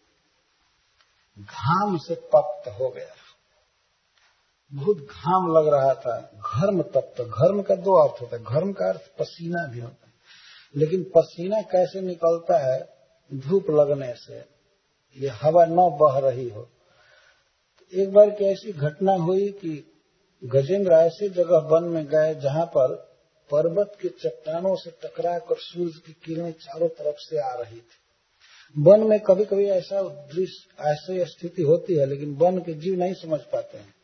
Speaker 1: घाम से तप्त हो गया, बहुत घाम लग रहा था। घर्म तप्त, घर्म का दो अर्थ होता है। घर्म का अर्थ पसीना भी होता है, लेकिन पसीना कैसे निकलता है? धूप लगने से, ये हवा न बह रही हो। एक बार की ऐसी घटना हुई कि गजेंद्र ऐसी जगह वन में गए जहां पर पर्वत की चट्टानों से टकरा कर सूर्य की किरणें चारों तरफ से आ रही थी। वन में कभी कभी ऐसा दृश्य, ऐसी स्थिति होती है, लेकिन वन के जीव नहीं समझ पाते हैं।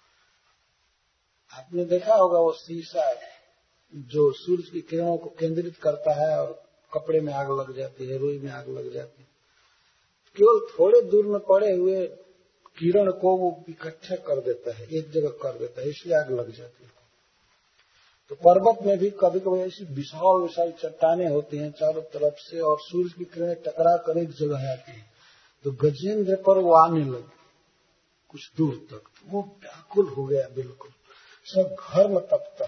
Speaker 1: आपने देखा होगा वो शीशा जो सूर्य की किरणों को केंद्रित करता है और कपड़े में आग लग जाती है, रुई में आग लग जाती है। केवल थोड़े दूर में पड़े हुए किरण को वो इकट्ठा कर देता है, एक जगह कर देता है, इसलिए आग लग जाती है। तो पर्वत में भी कभी कभी ऐसी विशाल विशाल चट्टानें होती हैं चारों तरफ से, और सूर्य की किरणें टकरा कर एक जगह आती है। तो गजेंद्र पर वो आने लगी कुछ दूर तक, तो वो व्याकुल हो गया, बिल्कुल सब घर्म तपता,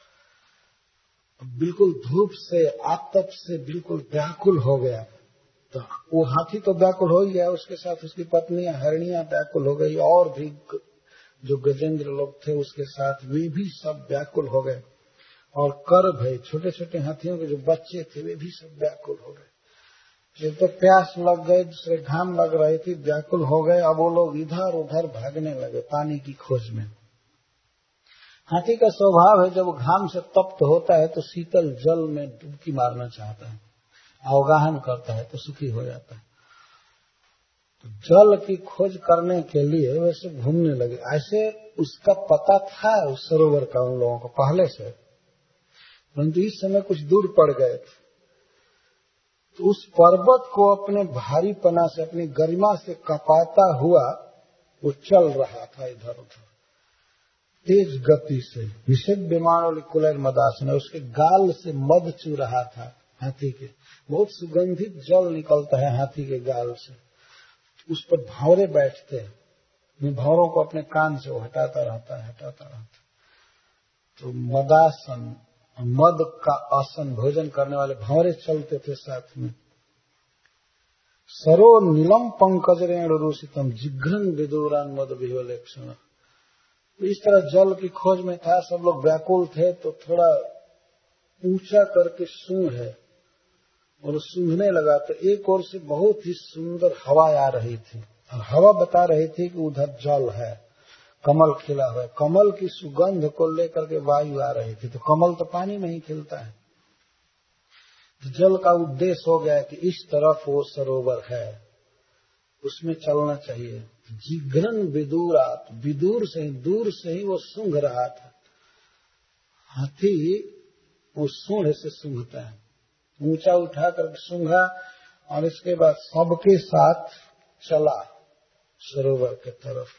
Speaker 1: बिल्कुल धूप से, आतप से बिल्कुल व्याकुल हो गया। तो वो हाथी तो व्याकुल हो गया, उसके साथ उसकी पत्नियां हरणियां व्याकुल हो गई, और भी जो गजेंद्र लोग थे उसके साथ वे भी सब व्याकुल हो गए। और कर भय, छोटे छोटे हाथियों के जो बच्चे थे वे भी सब व्याकुल हो गए। एक तो प्यास लग गए, दूसरे घाम लग रही थी, व्याकुल हो गए। अब वो लोग इधर उधर भागने लगे पानी की खोज में। हाथी का स्वभाव है, जब वो घाम से तप्त होता है तो शीतल जल में डुबकी मारना चाहता है, अवगाहन करता है तो सुखी हो जाता है। तो जल की खोज करने के लिए वैसे घूमने लगे। ऐसे उसका पता था उस सरोवर का उन लोगों को पहले से, परंतु इस समय कुछ दूर पड़ गए थे। तो उस पर्वत को अपने भारीपना से, अपनी गरिमा से कपाता हुआ वो चल रहा था इधर उधर तेज गति से। विषेद विमानों कुलर मदासन, उसके गाल से मद चू रहा था हाथी के। बहुत सुगंधित जल निकलता है हाथी के गाल से। उस पर भंवरे बैठते हैं, भंवरों को अपने कान से वो हटाता रहता है हटाता रहता तो मदासन, मद का आसन, भोजन करने वाले भंवरे चलते थे साथ में। सरो नीलम पंकज रेण रूषितम जिघ्रन विदुरान मद विहोलेक्षण। इस तरह जल की खोज में था, सब लोग व्याकुल थे। तो थोड़ा ऊंचा करके सूंघ है और सूंघने लगा तो एक ओर से बहुत ही सुंदर हवा आ रही थी और हवा बता रही थी कि उधर जल है, कमल खिला हुआ है। कमल की सुगंध को लेकर के वायु आ रही थी। तो कमल तो पानी में ही खिलता है। तो जल का उद्देश्य हो गया कि इस तरफ वो सरोवर है, उसमें चलना चाहिए। जिघ्रन विदुरात, विदूर से ही, दूर से ही वो सूंघ रहा था। हाथी वो सूंढ़ से सूंघता है, ऊंचा उठा कर सूंघा और इसके बाद सबके साथ चला सरोवर के तरफ।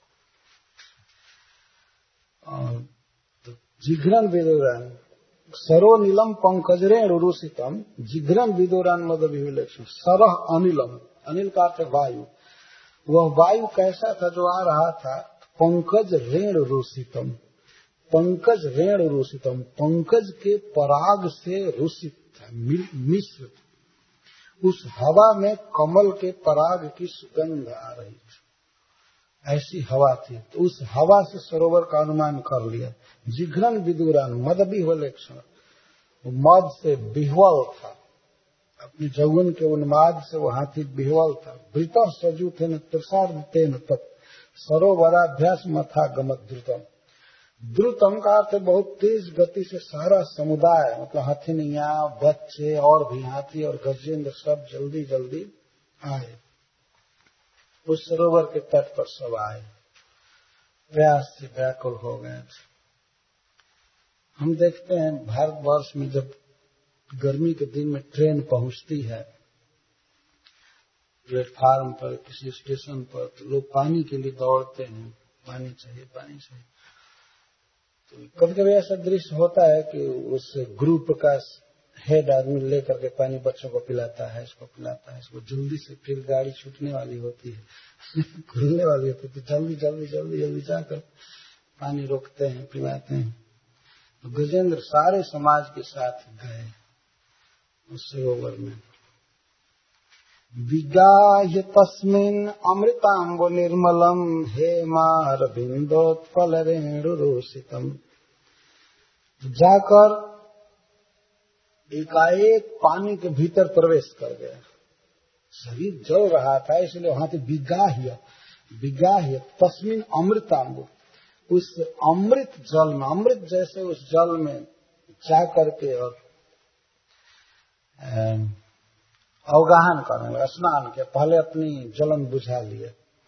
Speaker 1: और तो जिघ्रन विदुरान सरो नीलम पंकजरेण उरुषितम जिघ्रन विदुरान मद विहुलेक्षण। सरह अनिलम, अनिल का अर्थ वायु। वह वायु कैसा था जो आ रहा था? पंकज रेण रूषितम, पंकज रेण रूषितम, पंकज के पराग से रूषित था, मिश्र। उस हवा में कमल के पराग की सुगंध आ रही थी, ऐसी हवा थी। तो उस हवा से सरोवर का अनुमान कर लिया। जिघ्रन विदुरान मद विह्वलेक्षण, मद से विह्वल था, अपनी जौवन के उन्माद से वो हाथी विह्वल था। वृत सजू थे न त्रिसार्ध तेन तत् सरोवराभ्यास मथा गमत द्रुतम। द्रुतम का अर्थ बहुत तेज गति से सारा समुदाय, मतलब हथिनिया, बच्चे और भी हाथी और गजेंद्र सब जल्दी जल्दी आए, उस सरोवर के तट पर सब आए, प्यास से व्याकुल हो गए थे। हम देखते हैं भारतवर्ष में जब गर्मी के दिन में ट्रेन पहुंचती है प्लेटफार्म पर, किसी स्टेशन पर, तो लोग पानी के लिए दौड़ते हैं, पानी चाहिए पानी चाहिए। तो कभी कभी ऐसा दृश्य होता है कि उस ग्रुप का हेड आदमी लेकर के पानी बच्चों को पिलाता है, इसको पिलाता है, इसको जल्दी से, फिर गाड़ी छूटने वाली होती है खुलने वाली होती है, तो जल्दी जल्दी जल्दी जल्दी जाकर पानी रोकते हैं, पिलाते हैं। तो गजेंद्र सारे समाज के साथ गए उस सरोवर में। विगाह्य तस्मिन् अमृतांबो निर्मलम हेमारविंदोत्पल रेणुरोषितम। जाकर एकाएक पानी के भीतर प्रवेश कर गया। शरीर जल रहा था, इसलिए वहां से विगाह्य, विगाह्य तस्मिन् अमृतांबो, उस अमृत जल में, अमृत जैसे उस जल में जा करके और अवगाहन करने लगा, स्नान किया। पहले अपनी जलन बुझा लिया।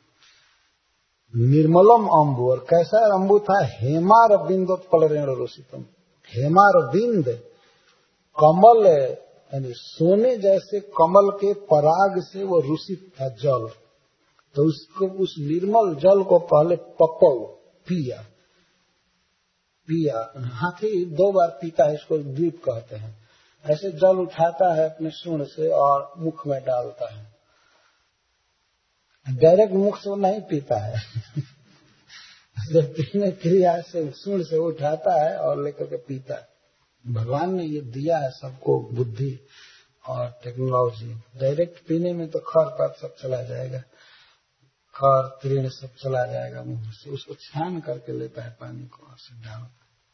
Speaker 1: निर्मलम अम्बु, और कैसा अम्बु था? हेमार बिंदोत्पल रेणुरोषितम। हेमार बिंद, कमल यानी सोने जैसे कमल के पराग से वो रूषित था जल। तो उसको, उस निर्मल जल को पहले पकौ, पिया पिया हाथी दो बार पीता है, इसको द्वीप कहते हैं। ऐसे जल उठाता है अपने सूंड से और मुख में डालता है, डायरेक्ट मुख से वो नहीं पीता है जब पीने क्रिया से सूंड से उठाता है और लेकर के पीता है। भगवान ने ये दिया है सबको बुद्धि और टेक्नोलॉजी। डायरेक्ट पीने में तो खर पात सब चला जाएगा, खर तृण सब चला जाएगा मुंह से। उसको छान करके लेता है पानी को और से डालता।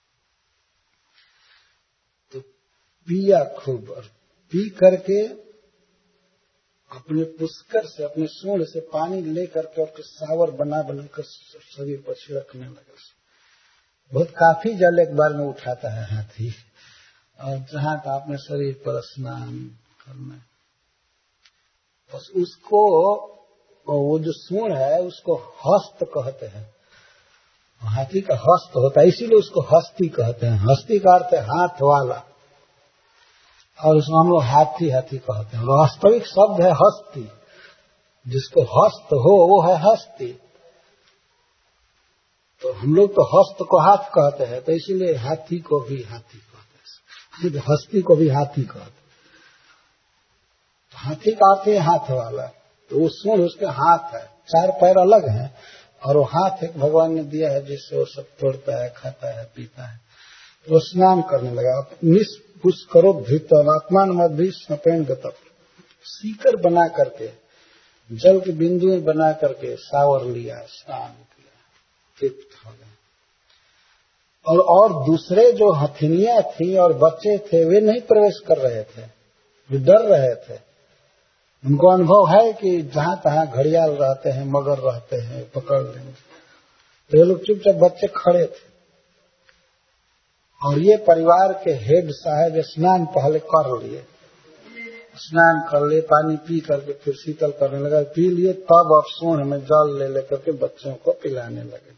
Speaker 1: तो पिया खूब, और पी करके अपने पुष्कर से, अपने सूंड से पानी ले करके और सावर बना बनाकर शरीर पर छिड़कने लगा। बहुत काफी जल एक बार में उठाता है हाथी, और जहां का अपने शरीर पर स्नान करना। बस उसको वो जो सूंड है उसको हस्त कहते हैं। हाथी का हस्त होता है, इसीलिए उसको हस्ती कहते हैं। हस्ती का अर्थ है हाथ वाला, और उसमें हम लोग हाथी हाथी कहते हैं। वास्तविक शब्द है हस्ती, जिसको हस्त हो वो है हस्ती। तो हम लोग तो हस्त को हाथ कहते हैं, तो इसीलिए हाथी को भी हाथी कहते हैं, हस्ती को भी हाथी कहते हैं। तो हाथी का अर्थ है हाथ वाला, तो वो सूंड उसके हाथ है। चार पैर अलग हैं और वो हाथ एक भगवान ने दिया है जिससे वो सब तोड़ता है, खाता है, पीता है। तो वो स्नान करने लगा। निष्पुष करो धृतम आत्मान मत भी स्नपेन गतप, सीकर बना करके, जल की बिंदुएं बना करके सावर लिया, स्नान किया, तृप्त हो गए। और और दूसरे जो हथिनियां थी और बच्चे थे वे नहीं प्रवेश कर रहे थे, वे डर रहे थे। उनको अनुभव है कि जहां तहां घड़ियाल रहते हैं, मगर रहते हैं, पकड़ लेंगे। तो ये लोग चुपचाप बच्चे खड़े थे। और ये परिवार के हेड साहब स्नान पहले कर लिए, स्नान कर लिए, पानी पी करके फिर शीतल करने लगा, पी लिए, तब अब सूंड में जल ले लेकर के बच्चों को पिलाने लगे।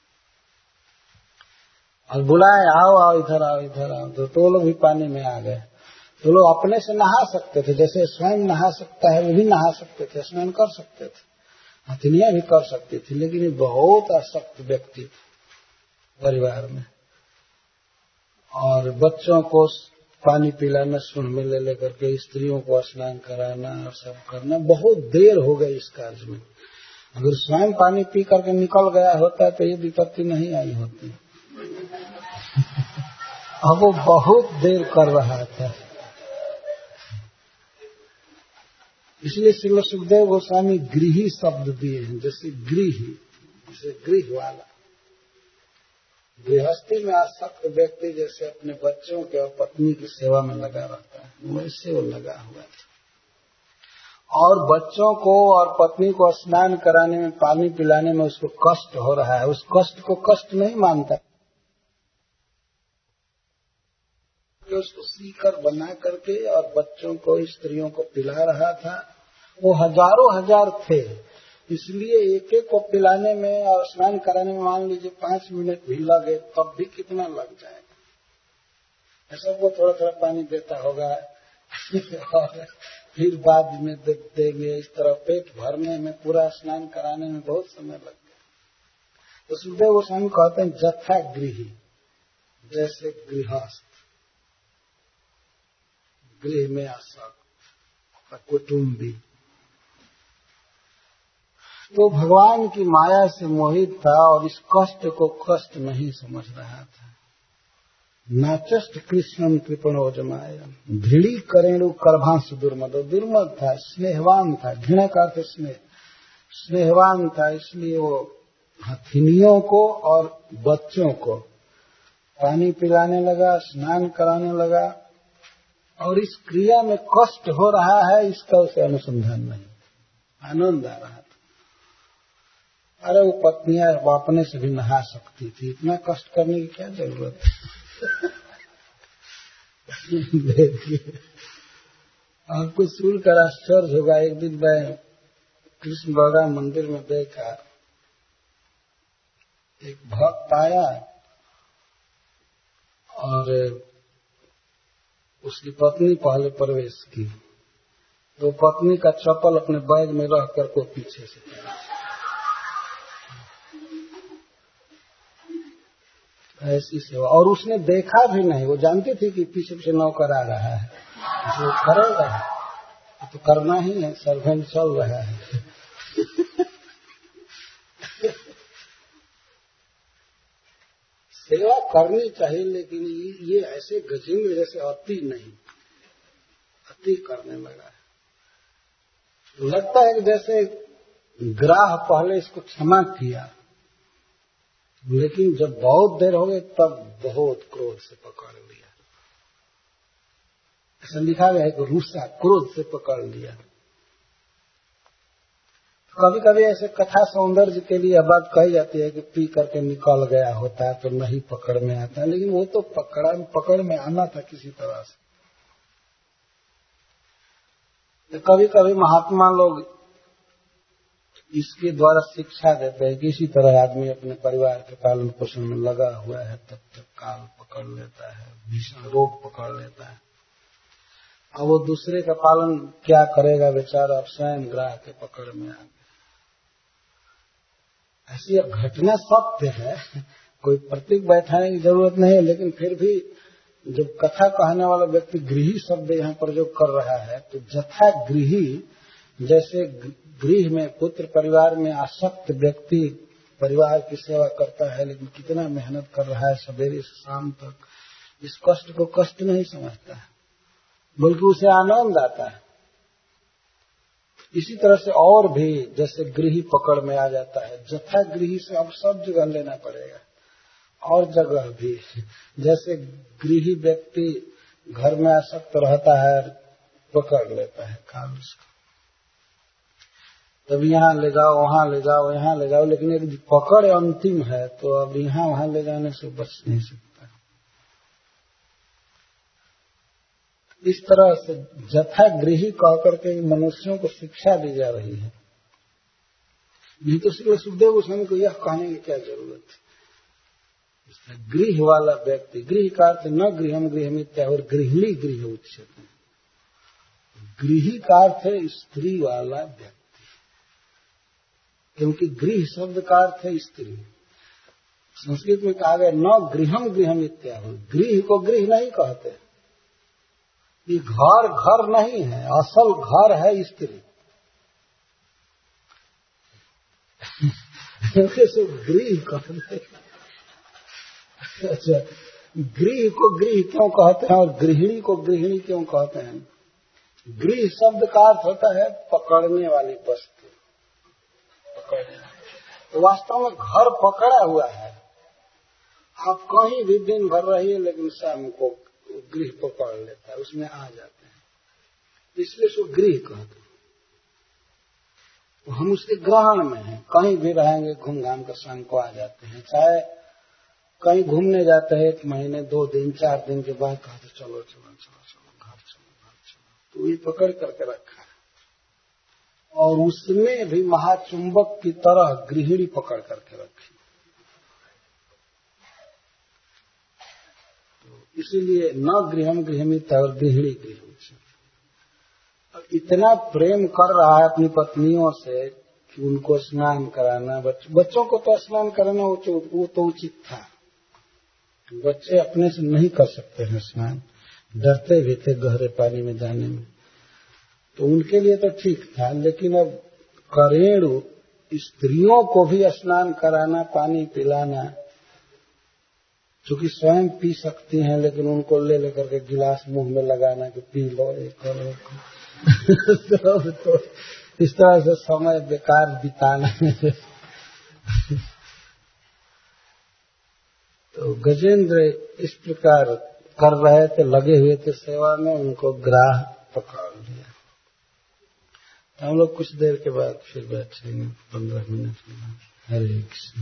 Speaker 1: और बुलाए, आओ आओ इधर आओ इधर आओ, तो, तो लोग भी पानी में आ गए। तो लोग अपने से नहा सकते थे, जैसे स्वयं नहा सकता है वो भी नहा सकते थे, स्नान कर सकते थे, हथिनियां भी कर सकती थी। लेकिन ये बहुत आसक्त व्यक्ति थे परिवार में। और बच्चों को पानी पिलाना, सूंड में ले लेकर के स्त्रियों को स्नान कराना और सब करना, बहुत देर हो गई इस कार्य में। अगर स्वयं पानी पी करके निकल गया होता तो ये विपत्ति नहीं आई होती। अब वो बहुत देर कर रहा था। इसलिए श्रील सुखदेव गोस्वामी गृही शब्द दिए हैं, जैसे गृही, जैसे गृह वाला। गृहस्थी में आसक्त व्यक्ति जैसे अपने बच्चों के और पत्नी की सेवा में लगा रहता है, वैसे वो लगा हुआ था। और बच्चों को और पत्नी को स्नान कराने में, पानी पिलाने में उसको कष्ट हो रहा है, उस कष्ट को कष्ट नहीं मानता। उसको सीकर बना करके और बच्चों को, स्त्रियों को पिला रहा था। वो हजारों हजार थे, इसलिए एक एक को पिलाने में और स्नान कराने में मान लीजिए पांच मिनट भी लगे, तब भी कितना लग जाएगा। सबको थोड़ा थोड़ा पानी देता होगा और फिर बाद में दे देंगे। इस तरह पेट भरने में, पूरा स्नान कराने में बहुत समय लग गया। तो सुखदेव गोस्वामी कहते हैं जथा गृही, जैसे गृहस्थ, गृह में आसक्त कुटुंबी। तो भगवान की माया से मोहित था और इस कष्ट को कष्ट नहीं समझ रहा था। नाचष्ट कृष्णम कृपणो जमाया धृढ़ी करेणु करभांस दुर्मद, दुर्मद था, स्नेहवान था, घृणा का अर्थ स्नेह, स्नेहवान था। इसलिए वो हथिनियों को और बच्चों को पानी पिलाने लगा, स्नान कराने लगा। और इस क्रिया में कष्ट हो रहा है इसका उसे अनुसंधान नहीं, आनंद आ रहा था। अरे वो पत्नियां अपने से भी नहा सकती थी, इतना कष्ट करने की क्या जरूरत है। देखिए, आपको सुनकर आश्चर्य होगा। एक दिन मैं कृष्ण बलराम मंदिर में देखा, एक भक्त आया और उसकी पत्नी पहले प्रवेश की, तो पत्नी का चप्पल अपने बैग में रख कर को पीछे से, ऐसी सेवा। और उसने देखा भी नहीं, वो जानती थी कि पीछे पीछे नौकर आ रहा है, जो करेगा तो करना ही है, सर्वेंट चल रहा है। सेवा करनी चाहिए, लेकिन ये ऐसे गजेंद्र जैसे अति नहीं, अति करने लगा है। लगता है कि जैसे ग्राह पहले इसको क्षमा किया, लेकिन जब बहुत देर हो गई तब बहुत क्रोध से पकड़ लिया। ऐसा लिखा गया है कि रूसा क्रोध से पकड़ लिया। कभी कभी ऐसे कथा सौंदर्य के लिए बात कही जाती है कि पी करके निकल गया होता है तो नहीं पकड़ में आता है, लेकिन वो तो पकड़ा पकड़ में आना था किसी तरह से। तो कभी कभी महात्मा लोग इसके द्वारा शिक्षा देते हैं कि इसी तरह आदमी अपने परिवार के पालन पोषण में लगा हुआ है तब तक काल पकड़ लेता है, भीषण रोग पकड़ लेता है। अब वो दूसरे का पालन क्या करेगा बेचारा, अब स्वयं ग्राह के पकड़ में आ गया। ऐसी घटना सत्य है, कोई प्रतीक बैठाने की जरूरत नहीं है, लेकिन फिर भी जब कथा कहने वाला व्यक्ति गृही शब्द यहाँ पर जो कर रहा है, तो जथा गृही, जैसे गृह में पुत्र परिवार में आसक्त व्यक्ति परिवार की सेवा करता है, लेकिन कितना मेहनत कर रहा है सवेरे से शाम तक, इस कष्ट को कष्ट नहीं समझता है, बल्कि उसे आनंद आता है। इसी तरह से और भी जैसे गृही पकड़ में आ जाता है, जथा गृही से अब सब जगह लेना पड़ेगा, और जगह भी जैसे गृही व्यक्ति घर में आसक्त रहता है, पकड़ लेता है काल उसको, तब यहाँ ले जाओ, वहाँ ले जाओ, यहाँ ले जाओ, लेकिन एक पकड़ अंतिम है, तो अब यहाँ वहाँ ले जाने से बच नहीं सकता। इस तरह से जथा गृही कह करके मनुष्यों को शिक्षा दी जा रही है। नहीं तो श्री सुखदेव गोस्वामी को यह कहने की क्या जरूरत है। गृह वाला व्यक्ति, गृह का अर्थ न गृहम गृहमित्या और गृहिणी गृह उच्यते, गृही का अर्थ है स्त्री वाला व्यक्ति, क्योंकि गृह शब्द का अर्थ है स्त्री। संस्कृत में कहा गया न गृहम गृहमित्या, गृह को गृह नहीं कहते, ये घर घर नहीं है, असल घर है स्त्री। गृह कहते हैं। अच्छा, गृह को गृह क्यों कहते हैं और गृहिणी को गृहिणी क्यों कहते हैं? गृह शब्द का अर्थ होता है पकड़ने वाली वस्तु, पकड़ने। तो वास्तव में घर पकड़ा हुआ है, आप कहीं भी दिन भर रहिए लेकिन शाम को गृह पकड़ लेता है, उसमें आ जाते हैं, इसलिए उसको गृह कहते हैं। तो हम उसके ग्रहण में हैं, कहीं भी रहेंगे घूम घाम कर शाम को आ जाते हैं, चाहे कहीं घूमने जाते हैं एक महीने दो दिन चार दिन के बाद कहते चलो चलो चलो चलो घर चलो घर चलो, तो ये पकड़ करके रखा है। और उसमें भी महाचुंबक की तरह गृहिणी पकड़ करके रखी, इसीलिए न गृहम गृहमित और गृहिणी गृह। इतना प्रेम कर रहा है अपनी पत्नियों से कि उनको स्नान कराना, बच्चों बच्चों को तो स्नान कराना वो तो उचित था, बच्चे अपने से नहीं कर सकते हैं स्नान, डरते भी थे गहरे पानी में जाने में, तो उनके लिए तो ठीक था। लेकिन अब करेणु स्त्रियों को भी स्नान कराना, पानी पिलाना, चूंकि स्वयं पी सकती हैं लेकिन उनको ले लेकर के गिलास मुंह में लगाना कि पी लो एक करो तो, तो इस तरह से समय बेकार बिताना। तो गजेंद्र इस प्रकार कर रहे थे, लगे हुए थे सेवा में, उनको ग्राह पकड़ लिया। हम लोग कुछ देर के बाद फिर बैठेंगे, पंद्रह मिनट के बाद। हरे कृष्ण।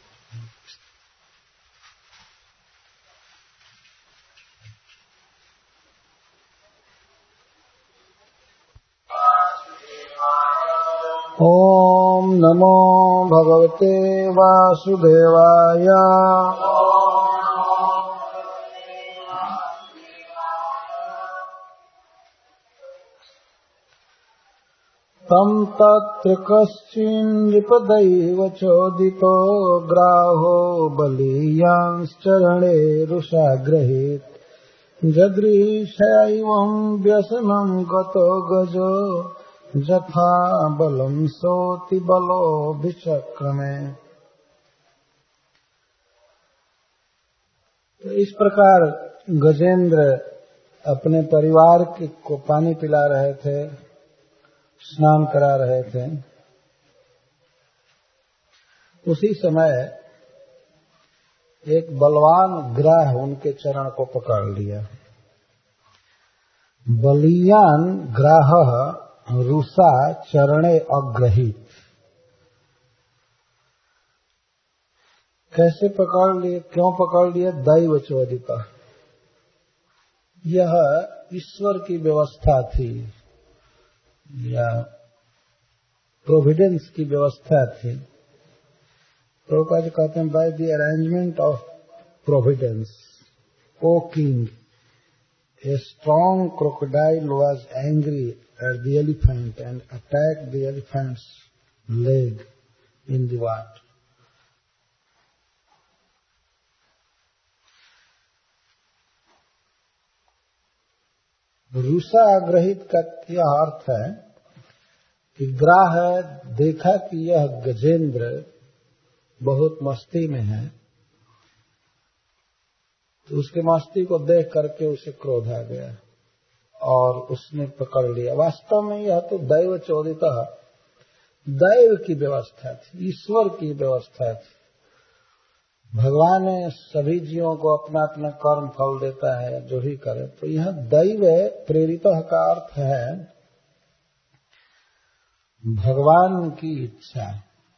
Speaker 1: ओम नमो भगवते वासुदेवाय। तम तत्र कश्चिन्नृपदैव चोदितो ग्राहो बलीयांश्चरणे रुषाग्रहेत् जदृशैवं व्यसनं गतो गजो जथा बलं सोति बलो विचक्रमे। तो इस प्रकार गजेंद्र अपने परिवार को पानी पिला रहे थे, स्नान करा रहे थे। उसी समय एक बलवान ग्राह उनके चरण को पकड़ लिया। बलियान ग्राह रुषा चरणे अग्रहित। कैसे पकड़ लिए, क्यों पकड़ लिए? दैव चोदिता, यह ईश्वर की व्यवस्था थी या प्रोविडेंस की व्यवस्था थी। प्रभुपाद जी कहते हैं by the arrangement of providence O king a strong crocodile was angry at the elephant and attacked the elephant's leg in the water. रूसा आग्रहित का यह अर्थ है कि ग्राह देखा कि यह गजेंद्र बहुत मस्ती में है, तो उसके मस्ती को देख करके उसे क्रोध आ गया और उसने पकड़ लिया। वास्तव में यह तो दैव चोदिता, दैव की व्यवस्था थी, ईश्वर की व्यवस्था थी। भगवान सभी जीवों को अपना अपना कर्म फल देता है, जो भी करे। तो यह दैव प्रेरित का अर्थ है भगवान की इच्छा।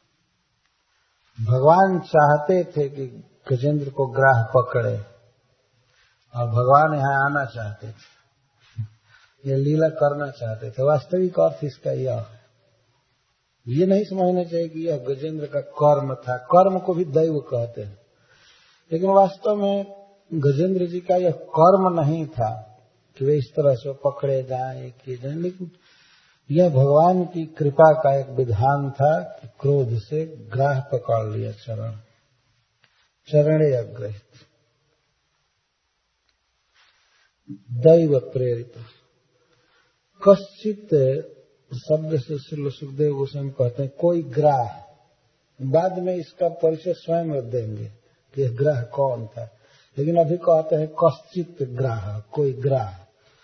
Speaker 1: भगवान चाहते थे कि गजेंद्र को ग्राह पकड़े और भगवान यहाँ आना चाहते थे, ये लीला करना चाहते थे। वास्तविक अर्थ इसका यह है। ये नहीं समझना चाहिए कि यह गजेंद्र का कर्म था। कर्म को भी दैव कहते हैं, लेकिन वास्तव में गजेंद्र जी का यह कर्म नहीं था कि वे इस तरह से पकड़े जाएं, किए जाएं, लेकिन यह भगवान की कृपा का एक विधान था कि क्रोध से ग्राह पकड़ लिया। चरण चरणे अग्रहित, दैव प्रेरित। कश्चित शब्द से श्री सुखदेव गोस्वामी कहते हैं कोई ग्राह। बाद में इसका परिचय स्वयं देंगे कि यह ग्राह कौन था, लेकिन अभी कहते हैं कश्चित ग्राह, कोई ग्राह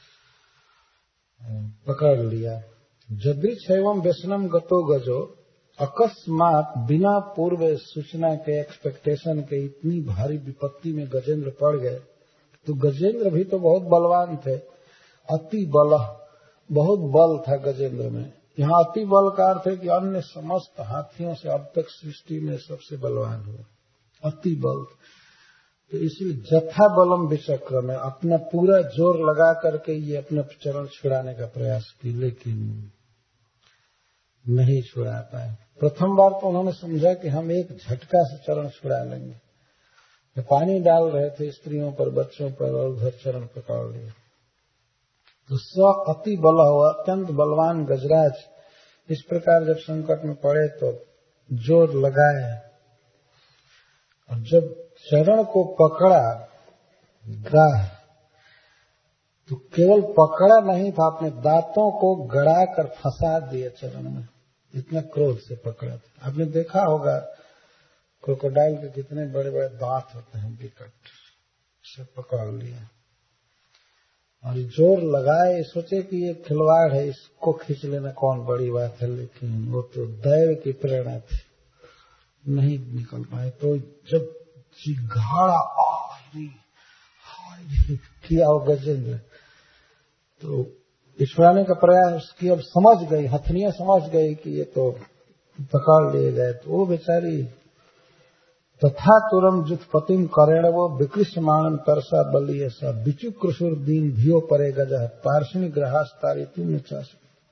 Speaker 1: पकड़ लिया। जदृच एवं व्यसनम गतो गजो, अकस्मात बिना पूर्व सूचना के, एक्सपेक्टेशन के इतनी भारी विपत्ति में गजेंद्र पड़ गए। तो गजेंद्र भी तो बहुत बलवान थे, अति बल, बहुत बल था गजेंद्र में। यहाँ अति बल का अर्थ है कि अन्य समस्त हाथियों से अब तक सृष्टि में सबसे बलवान हुए, अति बल। तो इसलिए जथा बलम विचक्र में अपना पूरा जोर लगा करके ये अपने चरण छुड़ाने का प्रयास की, लेकिन नहीं छुड़ा पाए। प्रथम बार तो उन्होंने समझा कि हम एक झटका से चरण छुड़ा लेंगे, तो पानी डाल रहे थे स्त्रियों पर, बच्चों पर, और उधर चरण पकड़ लिए। तो स्व अति बल हुआ, अत्यंत बलवान गजराज इस प्रकार जब संकट में पड़े तो जोर लगाए, और जब चरण को पकड़ा ग्राह, तो केवल पकड़ा नहीं था, अपने दांतों को गड़ा कर फंसा दिए चरण में। इतना क्रोध से पकड़ा था। आपने देखा होगा क्रोकोडाइल के कितने बड़े बड़े दांत होते हैं, विकट से पकड़ लिया और जोर लगाए। सोचे कि ये खिलवाड़ है, इसको खींच लेना कौन बड़ी बात है, लेकिन वो तो दैव की प्रेरणा थी, नहीं निकल पाए। तो जब जिघाड़ा किया हो गजेंद्र, तो छुड़ाने का प्रयास की, अब समझ गई, हथनियां समझ गई कि ये तो पकड़ लिए गए। तो वो बेचारी तथा तुरम जुत्पतिम करेण वो विकृष्यमाणम तरसा बली ऐसा बिचु कृषुर दीन धियो परे गजा पार्षणी ग्रहास्तारी तुम चाश।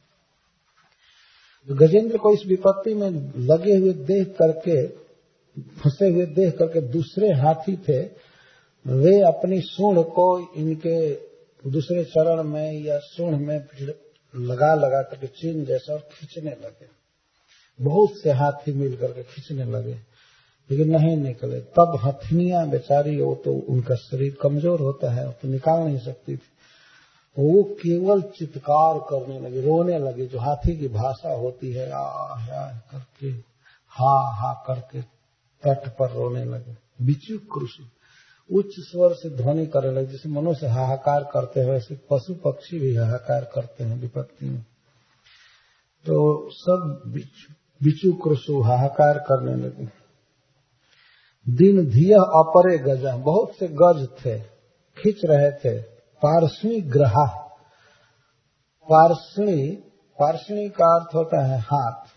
Speaker 1: गजेंद्र को इस विपत्ति में लगे हुए देख करके, फंसे हुए देख करके दूसरे हाथी थे, वे अपनी सूंड को इनके दूसरे चरण में या सूंड में लगा लगा करके चीन जैसा और खींचने लगे। बहुत से हाथी मिल करके खींचने लगे, लेकिन नहीं निकले। तब हथनियां बेचारी, वो तो उनका शरीर कमजोर होता है, तो निकाल नहीं सकती थी। वो केवल चित्कार करने लगे, रोने लगे, जो हाथी की भाषा होती है, आ आ करके, हा हा करके तट पर रोने लगे। बिचु कृषि उच्च स्वर से ध्वनि करने लगे, जैसे मनुष्य हाहाकार करते हैं, वैसे पशु पक्षी भी हाहाकार करते हैं विपत्ति में। तो सब बिचु बिचु कृषु हाहाकार करने लगे। दिन धिया अपरे गजा, बहुत से गज थे, खींच रहे थे। पार्षणी ग्रहा, पार्षणी, पार्षणी का अर्थ होता है हाथ।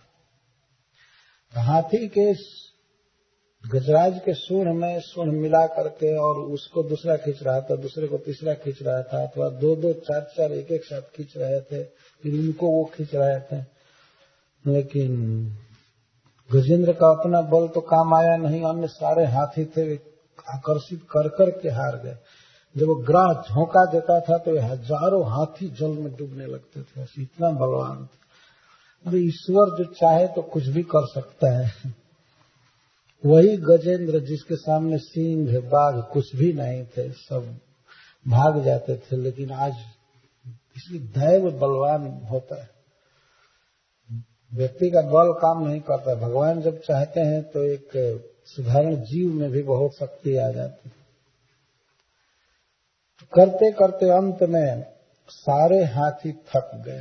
Speaker 1: हाथी के गजराज के सूंड में सूंड मिला करके, और उसको दूसरा खींच रहा था, दूसरे को तीसरा खींच रहा था, अथवा दो दो चार चार एक एक साथ खींच रहे थे, फिर उनको वो खींच रहे थे। लेकिन गजेंद्र का अपना बल तो काम आया नहीं, अन्य सारे हाथी थे आकर्षित कर कर के हार गए। जब वो ग्राह झोंका देता था तो हजारों हाथी जल में डूबने लगते थे, इतना बलवान था। अरे ईश्वर जो चाहे तो कुछ भी कर सकता है। वही गजेंद्र जिसके सामने सिंह बाघ कुछ भी नहीं थे, सब भाग जाते थे, लेकिन आज इसलिए दैव बलवान होता है। व्यक्ति का बल काम नहीं करता, भगवान जब चाहते हैं तो एक साधारण जीव में भी बहुत शक्ति आ जाती है। तो करते करते अंत में सारे हाथी थक गए,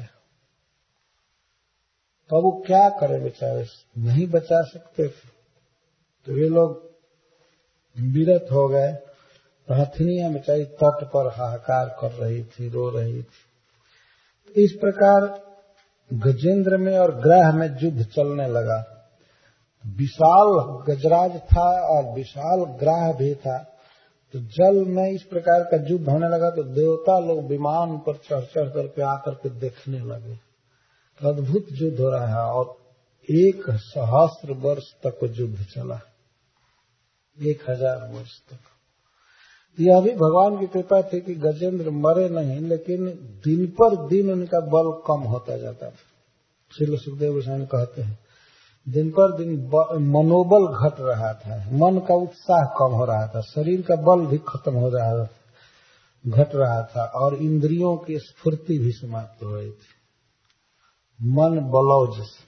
Speaker 1: तो वो क्या करे बेचारे, नहीं बचा सकते थे, तो वे लोग विरत हो गए। हथनियां बेचारी तट पर हाहाकार कर रही थी, रो रही थी। इस प्रकार गजेंद्र में और ग्राह में युद्ध चलने लगा। विशाल गजराज था और विशाल ग्राह भी था, तो जल में इस प्रकार का युद्ध होने लगा तो देवता लोग विमान पर चढ़ चढ़ करके आकर के देखने लगे। तो अद्भुत युद्ध हो रहा है और एक सहस्त्र वर्ष तक युद्ध चला, एक हजार वर्ष तक। यह भी भगवान की कृपा थी कि गजेंद्र मरे नहीं, लेकिन दिन पर दिन उनका बल कम होता जाता था। श्री सुखदेव गोस्वामी कहते हैं दिन पर दिन मनोबल घट रहा था, मन का उत्साह कम हो रहा था, शरीर का बल भी खत्म हो रहा था, घट रहा था, और इंद्रियों की स्फूर्ति भी समाप्त हो रही थी, मन बलौज से।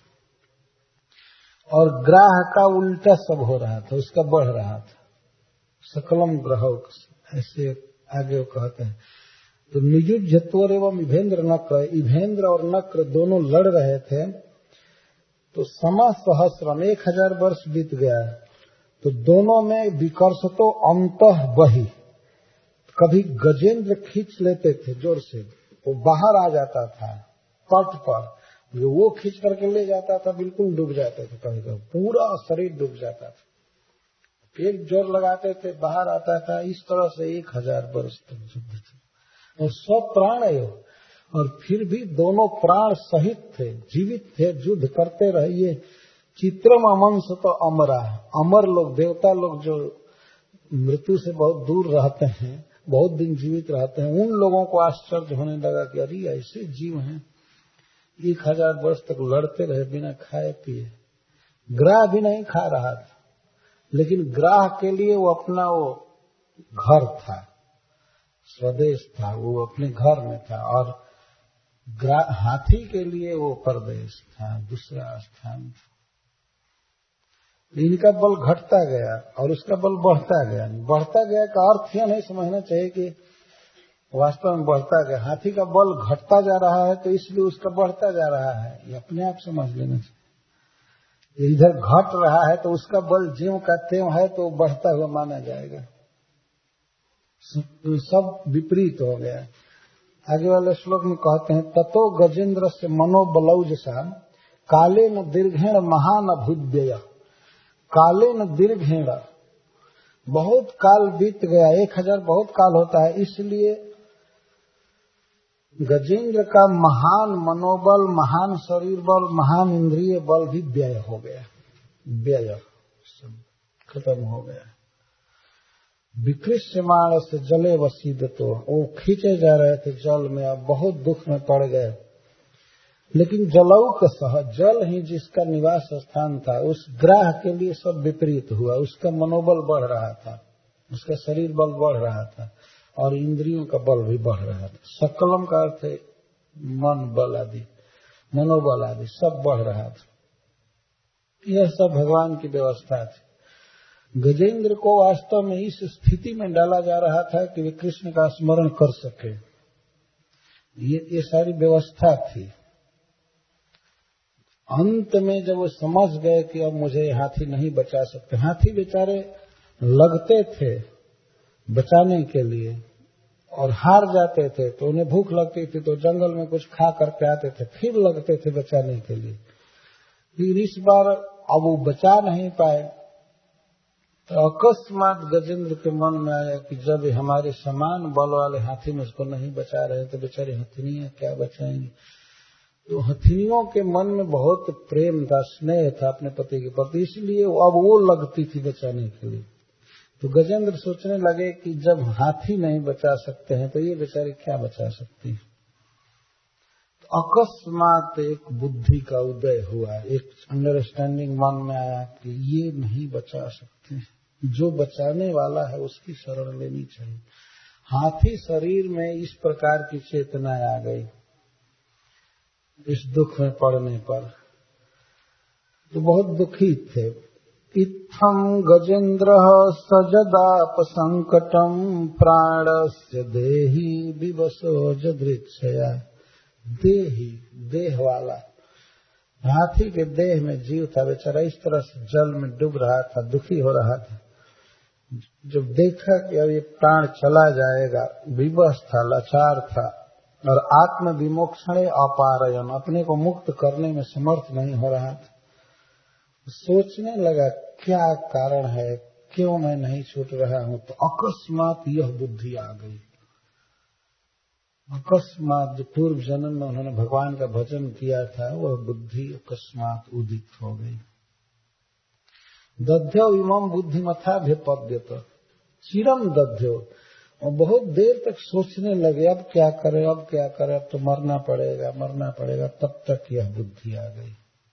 Speaker 1: और ग्राह का उल्टा सब हो रहा था, उसका बढ़ रहा था। सकलम ग्रह ऐसे आगे वो कहते हैं। तो नियुज्यत्वर एवं इभेंद्र नक्र, इभेंद्र और नक्र दोनों लड़ रहे थे। तो समा सहस्रम, एक हजार वर्ष बीत गया, तो दोनों में विकर्ष तो अंतः बही। कभी गजेंद्र खींच लेते थे जोर से, वो बाहर आ जाता था तट पर, जो वो खींच करके ले जाता था, बिल्कुल डूब जाते थे, कभी कभी पूरा शरीर डूब जाता था। एक जोर लगाते थे, बाहर आता था। इस तरह से एक हजार वर्ष तक युद्ध थे और सब प्राण है, और फिर भी दोनों प्राण सहित थे, जीवित थे, युद्ध करते रहिए। चित्रम अमंस तो अमरा, अमर लोग, देवता लोग जो मृत्यु से बहुत दूर रहते हैं, बहुत दिन जीवित रहते हैं, उन लोगों को आश्चर्य होने लगा कि अरे ऐसे जीव हैं, एक हजार वर्ष तक लड़ते रहे बिना खाए पिए। ग्राह भी नहीं खा रहा था, लेकिन ग्राह के लिए वो अपना वो घर था, स्वदेश था, वो अपने घर में था, और हाथी के लिए वो परदेश था, दूसरा स्थान था। इनका बल घटता गया और उसका बल बढ़ता गया। बढ़ता गया का अर्थ यह नहीं समझना चाहिए कि वास्तव में बढ़ता गया। हाथी का बल घटता जा रहा है तो इसलिए उसका बढ़ता जा रहा है, ये अपने आप समझ लेना चाहिए। इधर घट रहा है तो उसका बल ज्यों का त्यों है तो बढ़ता हुआ माना जाएगा। सब विपरीत हो गया। आगे वाले श्लोक में कहते हैं, ततो गजेंद्र से मनोबलौज सा काले न दीर्घेण महान अभुद्यय। काले न दीर्घेण, बहुत काल बीत गया, एक हजार बहुत काल होता है, इसलिए गजेंद्र का महान मनोबल, महान शरीर बल, महान इंद्रिय बल भी व्यय हो गया, व्यय सब खत्म हो गया। विकृष्यमाण से जले वसीद, तो वो खींचे जा रहे थे जल में, अब बहुत दुख में पड़ गए। लेकिन जलौक सह, जल ही जिसका निवास स्थान था, उस ग्राह के लिए सब विपरीत हुआ। उसका मनोबल बढ़ रहा था, उसका शरीर बल बढ़ रहा था, और इंद्रियों का बल भी बढ़ रहा था। सकलम का अर्थ है मन बल आदि, मनोबल आदि सब बढ़ रहा था। यह सब भगवान की व्यवस्था थी। गजेंद्र को वास्तव में इस स्थिति में डाला जा रहा था कि वे कृष्ण का स्मरण कर सके। ये ये सारी व्यवस्था थी। अंत में जब वो समझ गए कि अब मुझे हाथी नहीं बचा सकते, हाथी बेचारे लगते थे बचाने के लिए और हार जाते थे, तो उन्हें भूख लगती थी तो जंगल में कुछ खा करके आते थे, फिर लगते थे बचाने के लिए। फिर इस बार अब वो बचा नहीं पाए, तो अकस्मात गजेंद्र के मन में आया कि जब हमारे समान बल वाले हाथी मुझको नहीं बचा रहे तो बेचारे हथनियां क्या बचाएंगे। तो हथिनियों के मन में बहुत प्रेम था, स्नेह था अपने पति के प्रति, इसलिए अब वो लगती थी बचाने के लिए। तो गजेंद्र सोचने लगे कि जब हाथी नहीं बचा सकते हैं तो ये बेचारी क्या बचा सकती है। तो अकस्मात एक बुद्धि का उदय हुआ, एक अंडरस्टैंडिंग मन में आया कि ये नहीं बचा सकते, जो बचाने वाला है उसकी शरण लेनी चाहिए। हाथी शरीर में इस प्रकार की चेतना आ गई इस दुख में पड़ने पर, तो बहुत दुखी थे। इत्थं गजेन्द्र सजदाप संकटम प्राणस्य देहि विवशो जदृच्छया। देही, देह वाला, हाथी के देह में जीव था, बेचारा इस तरह से जल में डूब रहा था, दुखी हो रहा था। जब देखा कि अब ये प्राण चला जाएगा, विवश था, लाचार था, और आत्म विमोक्षणे अपारयन, अपने को मुक्त करने में समर्थ नहीं हो रहा था। सोचने लगा क्या कारण है, क्यों मैं नहीं छूट रहा हूं। तो अकस्मात यह बुद्धि आ गई। अकस्मात जो पूर्व जन्म में उन्होंने भगवान का भजन किया था, वह बुद्धि अकस्मात उदित हो गई। दध्यो इमं बुद्धिमथाभ्युपद्यत चिरम दध्यो, और बहुत देर तक सोचने लगे अब क्या करें, अब क्या करें, अब तो मरना पड़ेगा, मरना पड़ेगा। तब तक यह बुद्धि आ गई।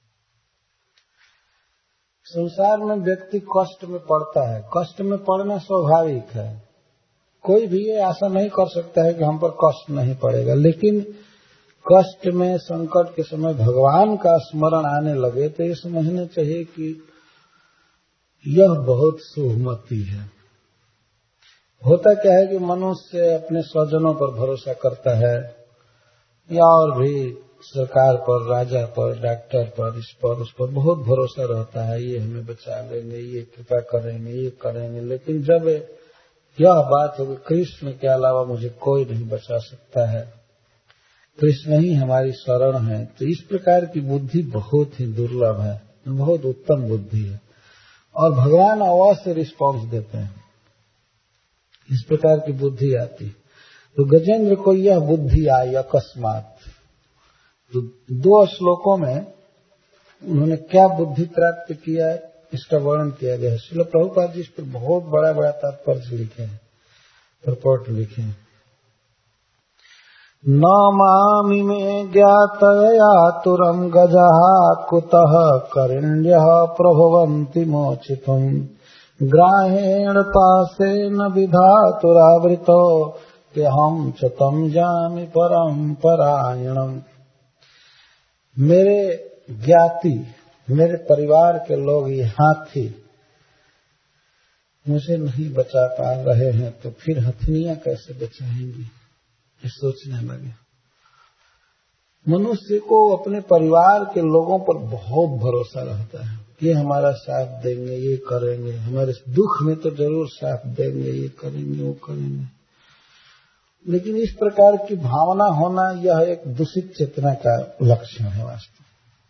Speaker 1: संसार में व्यक्ति कष्ट में पड़ता है, कष्ट में पड़ना स्वाभाविक है, कोई भी ये आशा नहीं कर सकता है कि हम पर कष्ट नहीं पड़ेगा। लेकिन कष्ट में, संकट के समय भगवान का स्मरण आने लगे तो ये समझना चाहिए कि यह बहुत शुभमति है। होता क्या है कि मनुष्य अपने स्वजनों पर भरोसा करता है, या और भी सरकार पर, राजा पर, डॉक्टर पर, इस पर उस पर बहुत भरोसा रहता है, ये हमें बचा लेंगे, ये कृपा करेंगे, ये करेंगे। लेकिन जब यह बात होगी कृष्ण के अलावा मुझे कोई नहीं बचा सकता है, कृष्ण ही हमारी शरण है, तो इस प्रकार की बुद्धि बहुत ही दुर्लभ है, बहुत उत्तम बुद्धि है, और भगवान अवश्य रिस्पॉन्स देते हैं। इस प्रकार की बुद्धि आती। तो गजेंद्र को यह बुद्धि आई अकस्मात। तो दो श्लोकों में उन्होंने क्या बुद्धि प्राप्त किया है इसका वर्णन किया गया है। श्रील प्रभुपाद जी इस पर बहुत बड़ा बड़ा तात्पर्य लिखे हैं, रिपोर्ट लिखे हैं। न मामि में ज्ञातया तुरम गजः कुतः करिण्यः प्रभवन्ति मोचितुम् ग्राहेण पासेन विधातुरावृतो हम च तम जामि परम परायणम। मेरे ज्ञाति, मेरे परिवार के लोग ये हाथी मुझे नहीं बचा पा रहे हैं, तो फिर हथनियां कैसे बचाएंगी, ये सोचने लगे। मनुष्य को अपने परिवार के लोगों पर बहुत भरोसा रहता है, ये हमारा साथ देंगे, ये करेंगे, हमारे दुख में तो जरूर साथ देंगे, ये करेंगे, वो करेंगे। लेकिन इस प्रकार की भावना होना यह एक दूषित चेतना का लक्षण है वास्तव।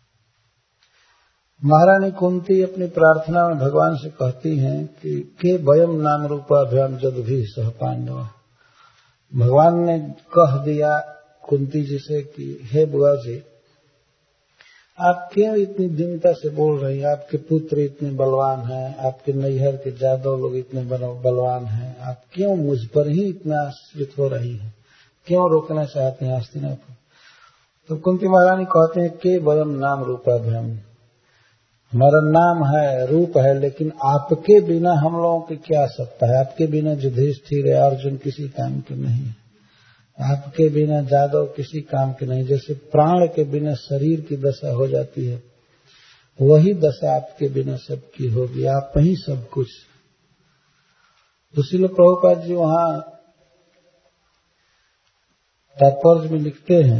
Speaker 1: महारानी कुंती अपनी प्रार्थना में भगवान से कहती हैं कि के वयम नाम रूपाभ्याम जद भी सह पांडव। भगवान ने कह दिया कुंती जी से कि हे बुआ जी, आप क्यों इतनी दीनता से बोल रही हैं, आपके पुत्र इतने बलवान हैं, आपके नैहर के जादव लोग इतने बलवान हैं, आप क्यों मुझ पर ही इतना आश्रित हो रही हैं, क्यों रोकना चाहते हैं हस्तिनापुर। तो कुंती महारानी कहते हैं के वयम नाम रूपाभ्याम, हमारा नाम है, रूप है, लेकिन आपके बिना हम लोगों की क्या सत्ता है, आपके बिना युधिष्ठिर अर्जुन किसी काम के नहीं है, आपके बिना जादव किसी काम के नहीं। जैसे प्राण के बिना शरीर की दशा हो जाती है, वही दशा आपके बिना सबकी होगी, आप ही सब कुछ। तो श्रील प्रभुपाद जी वहां तात्पर्य में लिखते हैं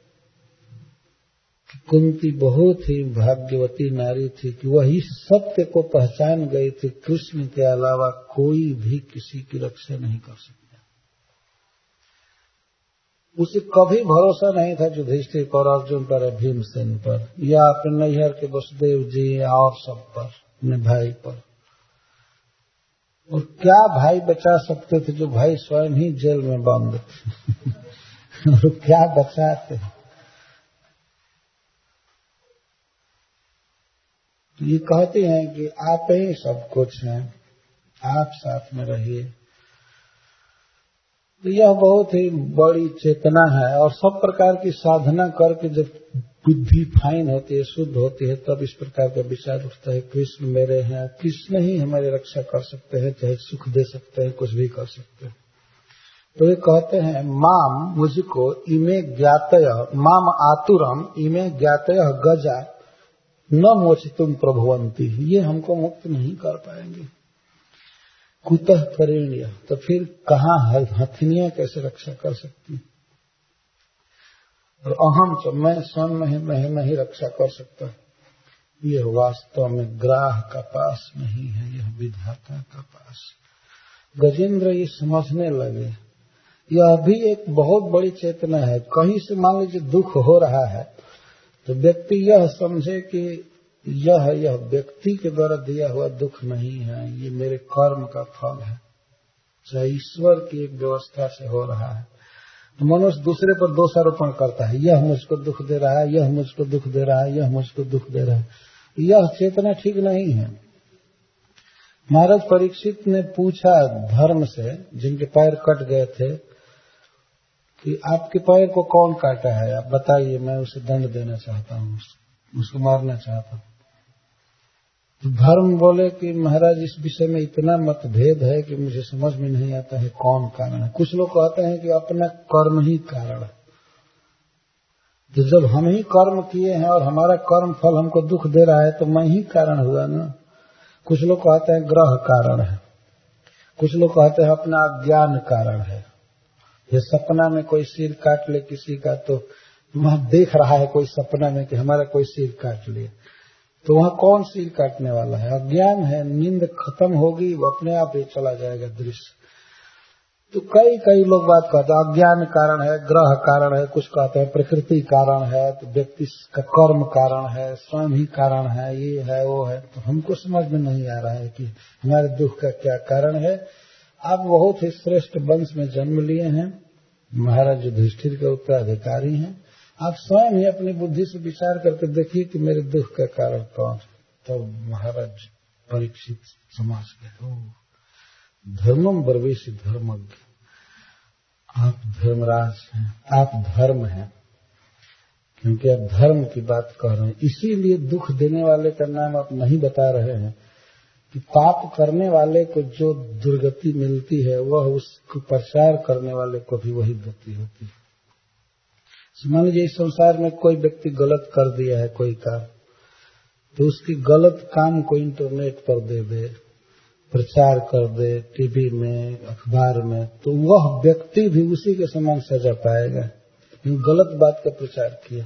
Speaker 1: कि कुंती बहुत ही भाग्यवती नारी थी कि वह इस सत्य को पहचान गई थी, कृष्ण के अलावा कोई भी किसी की रक्षा नहीं कर सकता। उसे कभी भरोसा नहीं था युधिष्ठिर पर, अर्जुन पर, भीमसेन पर, या अपने नैहर के वसुदेव जी और सब पर, अपने भाई पर। और क्या भाई बचा सकते थे जो भाई स्वयं ही जेल में बंद थे और क्या बचाते। तो ये कहते हैं कि आप ही सब कुछ हैं, आप साथ में रहिए। तो यह बहुत ही बड़ी चेतना है, और सब प्रकार की साधना करके जब बुद्धि फाइन होती है, शुद्ध होती है, तब इस प्रकार का विचार उठता है, कृष्ण मेरे हैं, कृष्ण ही हमारी रक्षा कर सकते हैं, चाहे सुख दे सकते हैं, कुछ भी कर सकते हैं। तो ये कहते हैं माम मुझको इमे ज्ञातय माम आतुरम इमे ज्ञातय गजा न मोचितुम प्रभुवंती, ये हमको मुक्त नहीं कर पाएंगे। कुतः करेण्य, तो फिर कहाँ हथिनियां कैसे रक्षा कर सकती? और अहम तो मैं स्वयं में ही मैं नहीं रक्षा कर सकता। यह वास्तव में ग्राह का पास नहीं है, यह विधाता का पास। गजेंद्र ये समझने लगे, यह भी एक बहुत बड़ी चेतना है। कहीं से मान लीजिए दुख हो रहा है तो व्यक्ति यह समझे कि यह यह व्यक्ति के द्वारा दिया हुआ दुख नहीं है, ये मेरे कर्म का फल है, चाहे ईश्वर की एक व्यवस्था से हो रहा है। तो मनुष्य दूसरे पर दोषारोपण करता है, यह मुझको दुख दे रहा है, यह मुझको दुख दे रहा है, यह मुझको दुख दे रहा है। यह चेतना ठीक नहीं है। महाराज परीक्षित ने पूछा धर्म से, जिनके पैर कट गए थे, कि आपके पैर को कौन काटा है, आप बताइए, मैं उसे दंड देना चाहता हूँ, उसको मारना चाहता हूँ। तो धर्म बोले कि महाराज इस विषय में इतना मतभेद है कि मुझे समझ में नहीं आता है कौन कारण है। कुछ लोग कहते हैं कि अपना कर्म ही कारण है, तो जब हम ही कर्म किए हैं और हमारा कर्म फल हमको दुख दे रहा है तो मैं ही कारण हुआ ना। कुछ लोग कहते हैं ग्रह कारण है, कुछ लोग कहते हैं अपना अज्ञान कारण है। ये सपना में कोई सिर काट ले किसी का, तो वहां देख रहा है कोई सपना में कि हमारा कोई सिर काट ले, तो वहां कौन सिर काटने वाला है? अज्ञान है। नींद खत्म होगी, वो अपने आप ही चला जाएगा दृश्य। तो कई कई लोग बात कहते हैं अज्ञान कारण है, ग्रह कारण है, कुछ कहते हैं प्रकृति कारण है, तो व्यक्ति का कर्म कारण है, स्वयं ही कारण है, ये है वो है। तो हमको समझ में नहीं आ रहा है कि हमारे दुख का क्या कारण है। आप बहुत ही श्रेष्ठ वंश में जन्म लिए हैं, महाराज युधिष्ठिर के उत्तराधिकारी हैं, आप स्वयं ही अपनी बुद्धि से विचार करके देखिए कि मेरे दुख का कारण कौन है। तो महाराज परीक्षित समझ गए, धर्मम ब्रवीषि धर्मज्ञ, आप धर्मराज हैं, आप धर्म हैं, क्योंकि आप धर्म की बात कह रहे हैं। इसीलिए दुख देने वाले का नाम आप नहीं बता रहे हैं कि पाप करने वाले को जो दुर्गति मिलती है वह उसको प्रचार करने वाले को भी वही गति होती है। मान लीजिए इस संसार में कोई व्यक्ति गलत कर दिया है कोई काम, तो उसकी गलत काम को इंटरनेट पर दे दे, प्रचार कर दे, टीवी में, अखबार में, तो वह व्यक्ति भी उसी के समान सजा पाएगा, गलत बात का प्रचार किया।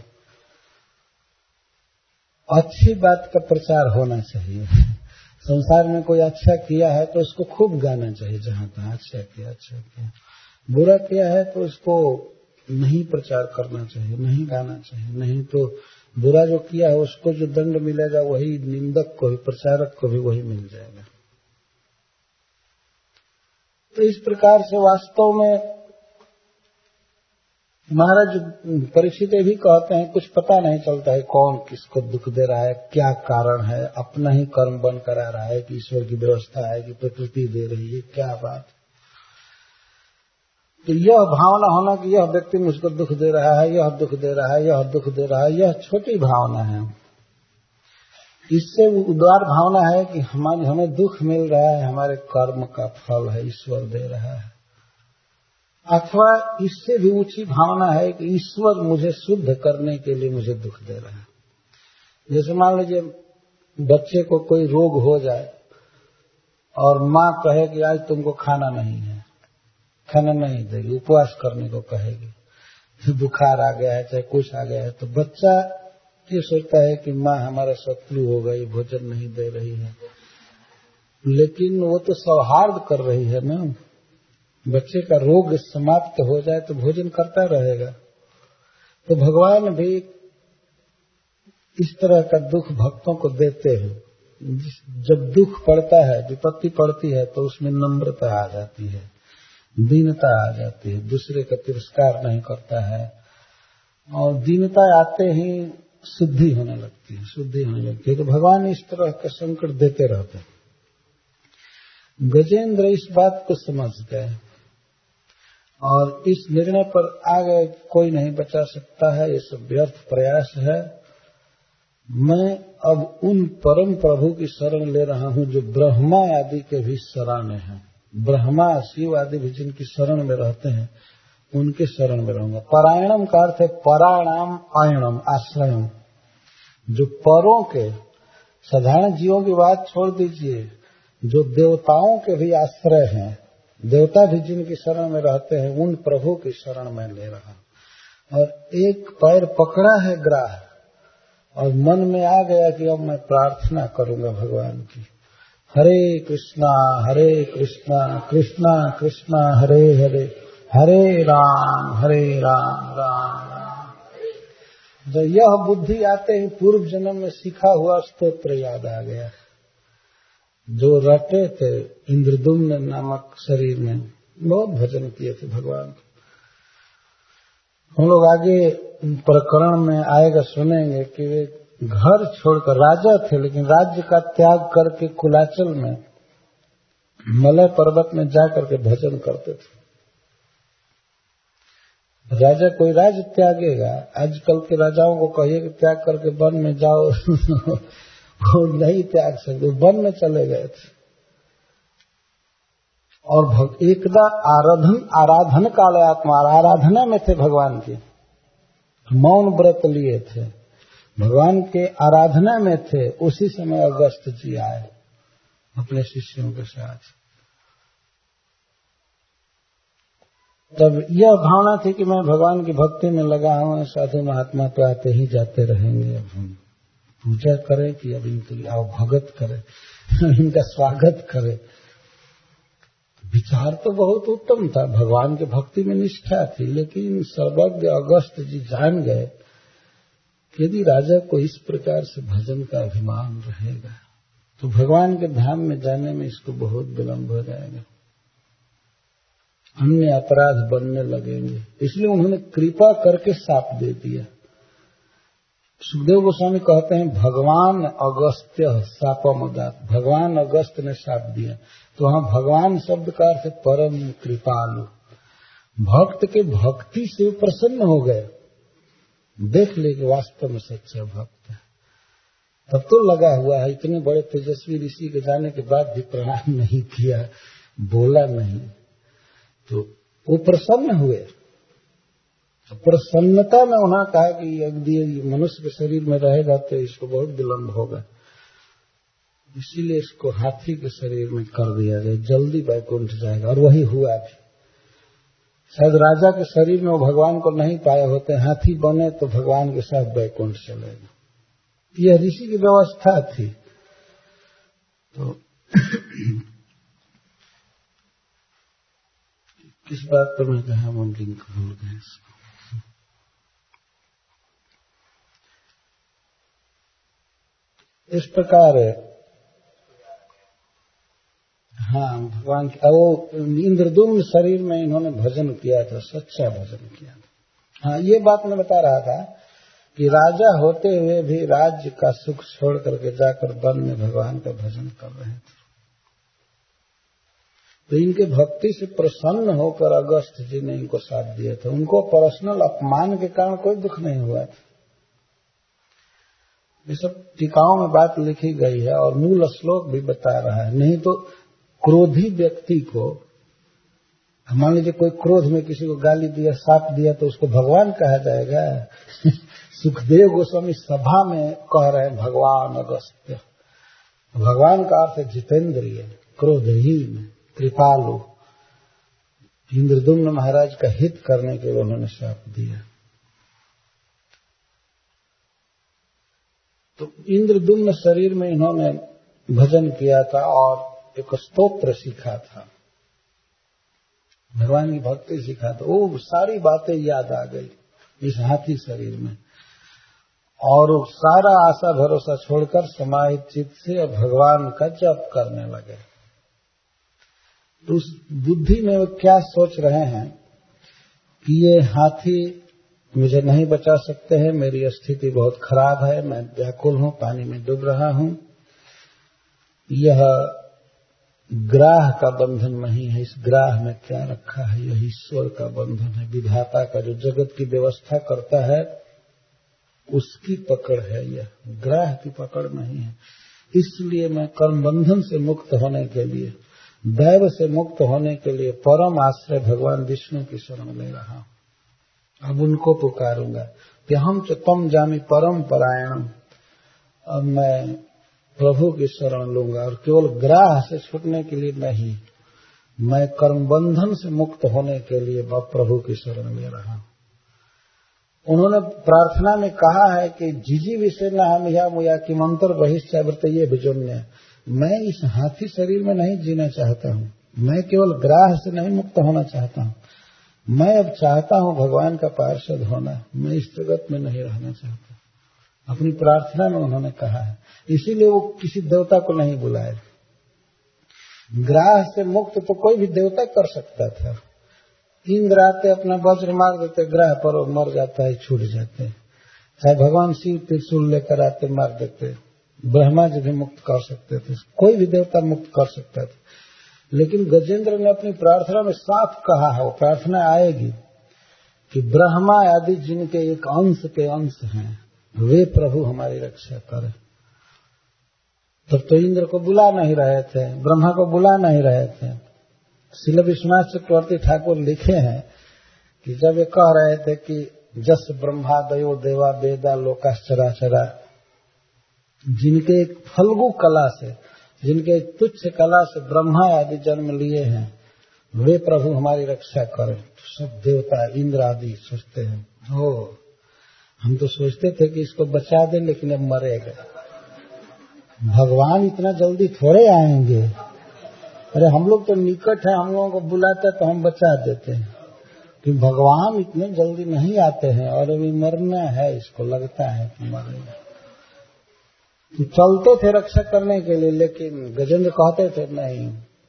Speaker 1: अच्छी बात का प्रचार होना चाहिए। संसार में कोई अच्छा किया है तो उसको खूब गाना चाहिए, जहां तहां अच्छा किया अच्छा किया। बुरा किया है तो उसको नहीं प्रचार करना चाहिए, नहीं गाना चाहिए, नहीं तो बुरा जो किया है उसको जो दंड मिलेगा वही निंदक को भी, प्रचारक को भी वही मिल जाएगा। तो इस प्रकार से वास्तव में महाराज परीक्षित भी कहते हैं कुछ पता नहीं चलता है कौन किसको दुख दे रहा है, क्या कारण है, अपना ही कर्म बन करा रहा है कि ईश्वर की व्यवस्था है कि प्रकृति दे रही है, क्या बात। तो यह भावना होना कि यह व्यक्ति मुझको दुख दे रहा है, यह दुख दे रहा है, यह दुख दे रहा है, यह छोटी भावना है। इससे उदार भावना है कि हमारे हमें दुख मिल रहा है, हमारे कर्म का फल है, ईश्वर दे रहा है। अथवा इससे भी ऊंची भावना है कि ईश्वर मुझे शुद्ध करने के लिए मुझे दुख दे रहा है। जैसे मान लीजिए बच्चे को कोई रोग हो जाए और माँ कहे कि आज तुमको खाना नहीं है, खाना नहीं देगी, उपवास करने को कहेगी, बुखार आ गया है चाहे कुछ आ गया है, तो बच्चा ये सोचता है कि माँ हमारा शत्रु हो गई, भोजन नहीं दे रही है, लेकिन वो तो सौहार्द कर रही है ना। बच्चे का रोग समाप्त हो जाए तो भोजन करता रहेगा। तो भगवान भी इस तरह का दुख भक्तों को देते हैं। जब दुख पड़ता है, विपत्ति पड़ती है, तो उसमें नम्रता आ जाती है, दीनता आ जाती है, दूसरे का तिरस्कार नहीं करता है। और दीनता आते ही शुद्धि होने लगती है, शुद्धि होने लगती है। तो भगवान इस तरह के संकट देते रहते हैं। गजेंद्र इस बात को समझ गए और इस निर्णय पर आ गए, कोई नहीं बचा सकता है, ये सब व्यर्थ प्रयास है। मैं अब उन परम प्रभु की शरण ले रहा हूं जो ब्रह्मा आदि के भी शरण हैं। ब्रह्मा शिव आदि भी जिनकी शरण में रहते हैं उनके शरण में रहूंगा। परायणम का अर्थ है पराणाम आयणम, आश्रयम। जो परों के साधारण जीवों की बात छोड़ दीजिए, जो देवताओं के भी आश्रय हैं, देवता भी जिनकी शरण में रहते हैं, उन प्रभु की शरण में ले रहा हूं। और एक पैर पकड़ा है ग्राह और मन में आ गया कि अब मैं प्रार्थना करूंगा भगवान की, हरे कृष्णा हरे कृष्णा कृष्णा कृष्णा हरे हरे, हरे राम हरे राम राम राम। जब यह बुद्धि आते ही पूर्व जन्म में सीखा हुआ स्तोत्र याद आ गया जो रटे थे इंद्रदुम्न नामक शरीर में। बहुत भजन किए थे भगवान को। हम लोग आगे प्रकरण में आएगा, सुनेंगे कि वे घर छोड़कर, राजा थे लेकिन राज्य का त्याग करके कुलाचल में मलय पर्वत में जाकर के भजन करते थे। राजा कोई राज्य त्यागेगा? आजकल के राजाओं को कहिए कि त्याग करके वन में जाओ वो नहीं त्याग सकते, वन में चले गए थे। और एकदा आराधन आराधन काले आत्मा, आराधना में थे भगवान की, मौन व्रत लिए थे, भगवान के आराधना में थे। उसी समय अगस्त जी आए अपने शिष्यों के साथ। तब यह भावना थी कि मैं भगवान की भक्ति में लगा हूं, साधु महात्मा तो आते ही जाते रहेंगे, अब हम पूजा करें कि अब इनके लिए आओ भगत करें, इनका स्वागत करें। विचार तो बहुत उत्तम था, भगवान के भक्ति में निष्ठा थी, लेकिन सर्वज्ञ अगस्त जी जान गए कि यदि राजा को इस प्रकार से भजन का अभिमान रहेगा तो भगवान के धाम में जाने में इसको बहुत विलंब हो जाएगा, अन्य अपराध बनने लगेंगे। इसलिए उन्होंने कृपा करके शाप दे दिया। सुखदेव गोस्वामी कहते हैं भगवान अगस्त्य शापमदात, भगवान अगस्त ने शाप दिया। तो वहां भगवान शब्द का अर्थ परम कृपालु। भक्त के भक्ति से प्रसन्न हो गए, देख ले कि वास्तव में सच्चा भक्त है। तब तो लगा हुआ है, इतने बड़े तेजस्वी ऋषि के जाने के बाद भी प्रणाम नहीं किया, बोला नहीं, तो वो प्रसन्न हुए। प्रसन्नता में उन्होंने कहा कि यदि मनुष्य के शरीर में रहेगा तो इसको बहुत विलंब होगा, इसीलिए इसको हाथी के शरीर में कर दिया जाए, जल्दी वैकुंठ जाएगा। और वही हुआ भी। शायद राजा के शरीर में वो भगवान को नहीं पाए होते, हाथी बने तो भगवान के साथ वैकुंठ चलेगा। यह ऋषि की व्यवस्था थी। तो किस बात पर मैं कहा, हम लिंक भूल गए इसको। इस प्रकार हाँ भगवान का वो इंद्रदुम्न शरीर में इन्होंने भजन किया था, सच्चा भजन किया था। हाँ ये बात मैं बता रहा था कि राजा होते हुए भी राज्य का सुख छोड़ करके जाकर वन में भगवान का भजन कर रहे थे। तो इनके भक्ति से प्रसन्न होकर अगस्त जी ने इनको साथ दिया था। उनको पर्सनल अपमान के कारण कोई दुख नहीं हुआ था। ये सब टीकाओं में बात लिखी गई है और मूल श्लोक भी बता रहा है। नहीं तो क्रोधी व्यक्ति को, मान लीजिए कोई क्रोध में किसी को गाली दिया, शाप दिया, तो उसको भगवान कहा जाएगा? सुखदेव गोस्वामी सभा में कह रहे हैं भगवान अगस्त्य। भगवान का अर्थ है जितेंद्रिय, क्रोधहीन, कृपालु। इंद्रदुम्न महाराज का हित करने के लिए उन्होंने शाप दिया। तो इंद्रदुम्न शरीर में इन्होंने भजन किया था और एक स्तोत्र सीखा था, भगवान की भक्ति सीखा था। वो सारी बातें याद आ गई इस हाथी शरीर में, और वो सारा आशा भरोसा छोड़कर समाहित चित्त से भगवान का जप करने लगे। तो उस बुद्धि में वो क्या सोच रहे हैं कि ये हाथी मुझे नहीं बचा सकते हैं, मेरी स्थिति बहुत खराब है, मैं व्याकुल हूं, पानी में डूब रहा हूं। यह ग्राह का बंधन नहीं है, इस ग्राह में क्या रखा है, यह ईश्वर का बंधन है, विधाता का, जो जगत की व्यवस्था करता है उसकी पकड़ है, यह ग्राह की पकड़ नहीं है। इसलिए मैं कर्म बंधन से मुक्त होने के लिए, दैव से मुक्त होने के लिए परम आश्रय भगवान विष्णु की शरण ले रहा हूं। अब उनको पुकारूंगा कि हम च तम जामि परम परायणम। अब मैं प्रभु की शरण लूंगा, और केवल ग्राह से छूटने के लिए नहीं, मैं कर्म बंधन से मुक्त होने के लिए मैं प्रभु की शरण ले रहा हूं। उन्होंने प्रार्थना में कहा है कि जिजी विषय न हम या मुया कि मंत्र बहिष्ठवृत ये विजन्य। मैं इस हाथी शरीर में नहीं जीना चाहता हूं, मैं केवल ग्राह से नहीं मुक्त होना चाहता हूं, मैं अब चाहता हूं भगवान का पार्षद होना, मैं इस जगत में नहीं रहना चाहता। अपनी प्रार्थना में उन्होंने कहा है, इसीलिए वो किसी देवता को नहीं बुलाए। ग्राह से मुक्त तो कोई भी देवता कर सकता था। इंद्र आते अपना वज्र मार देते ग्राह पर, और मर जाता है, छूट जाते हैं। चाहे भगवान शिव त्रिशूल लेकर आते मार देते, ब्रह्मा जी भी मुक्त कर सकते थे, कोई भी देवता मुक्त कर सकता था। लेकिन गजेंद्र ने अपनी प्रार्थना में साफ कहा है, वो प्रार्थना आएगी कि ब्रह्मा आदि जिनके एक अंश के अंश हैं वे प्रभु हमारी रक्षा करें। तब तो इंद्र को बुला नहीं रहे थे, ब्रह्मा को बुला नहीं रहे थे। श्रील विश्वनाथ चक्रवर्ती ठाकुर लिखे हैं कि जब ये कह रहे थे कि जस ब्रह्मादयो देवा वेदा लोकाश्चराचरा, जिनके एक फल्गु कला से, जिनके एक तुच्छ कला से ब्रह्मा आदि जन्म लिए हैं वे प्रभु हमारी रक्षा करें। तो सब देवता इंद्र आदि सोचते हैं, हो हम तो सोचते थे कि इसको बचा दें, लेकिन अब मरेगा। भगवान इतना जल्दी थोड़े आएंगे, अरे हम लोग तो निकट हैं, हम लोगों को बुलाते तो हम बचा देते हैं, कि भगवान इतने जल्दी नहीं आते हैं, और अभी मरना है, इसको लगता है कि मरेगा। तो चलते थे रक्षा करने के लिए, लेकिन गजेंद्र कहते थे नहीं,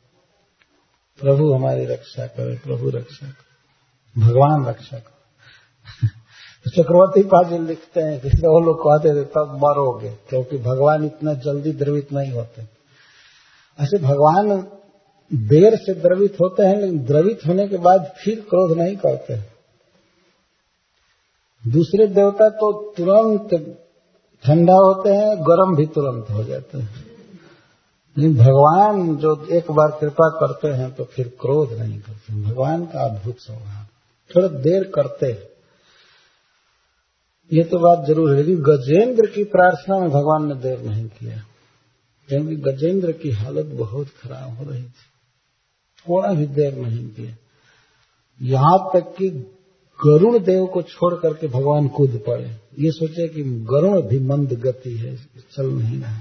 Speaker 1: प्रभु हमारी रक्षा करे, प्रभु रक्षा करे, भगवान रक्षा करे। तो चक्रवर्ती पाजी लिखते हैं कि वो लोग कहते थे तब मरोगे, क्योंकि भगवान इतना जल्दी द्रवित नहीं होते। ऐसे भगवान देर से द्रवित होते हैं, लेकिन द्रवित होने के बाद फिर क्रोध नहीं करते। दूसरे देवता तो तुरंत ठंडा होते हैं, गर्म भी तुरंत हो जाते हैं, लेकिन भगवान जो एक बार कृपा करते हैं तो फिर क्रोध नहीं करते। भगवान का अद्भुत स्वभाव, थोड़ा देर करते हैं, ये तो बात जरूर है। लेकिन गजेंद्र की प्रार्थना में भगवान ने देर नहीं किया, क्योंकि गजेंद्र की हालत बहुत खराब हो रही थी, थोड़ा भी देर नहीं किया। यहां तक कि गरुण देव को छोड़ करके भगवान कूद पड़े। ये सोचे कि गरुण भी मंद गति है, चल नहीं रहा,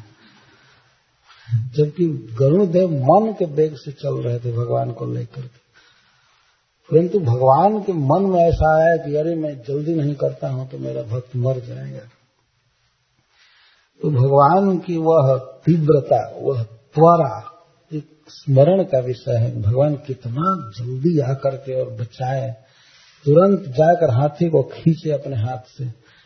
Speaker 1: जबकि गरुण देव मन के वेग से चल रहे थे भगवान को लेकर के। परंतु भगवान के मन में ऐसा आया कि अरे मैं जल्दी नहीं करता हूं तो मेरा भक्त मर जाएगा। तो भगवान की वह तीव्रता, वह त्वरा एक स्मरण का विषय है। भगवान कितना जल्दी आकर के और बचाए, तुरंत जाकर हाथी को खींचे अपने हाथ से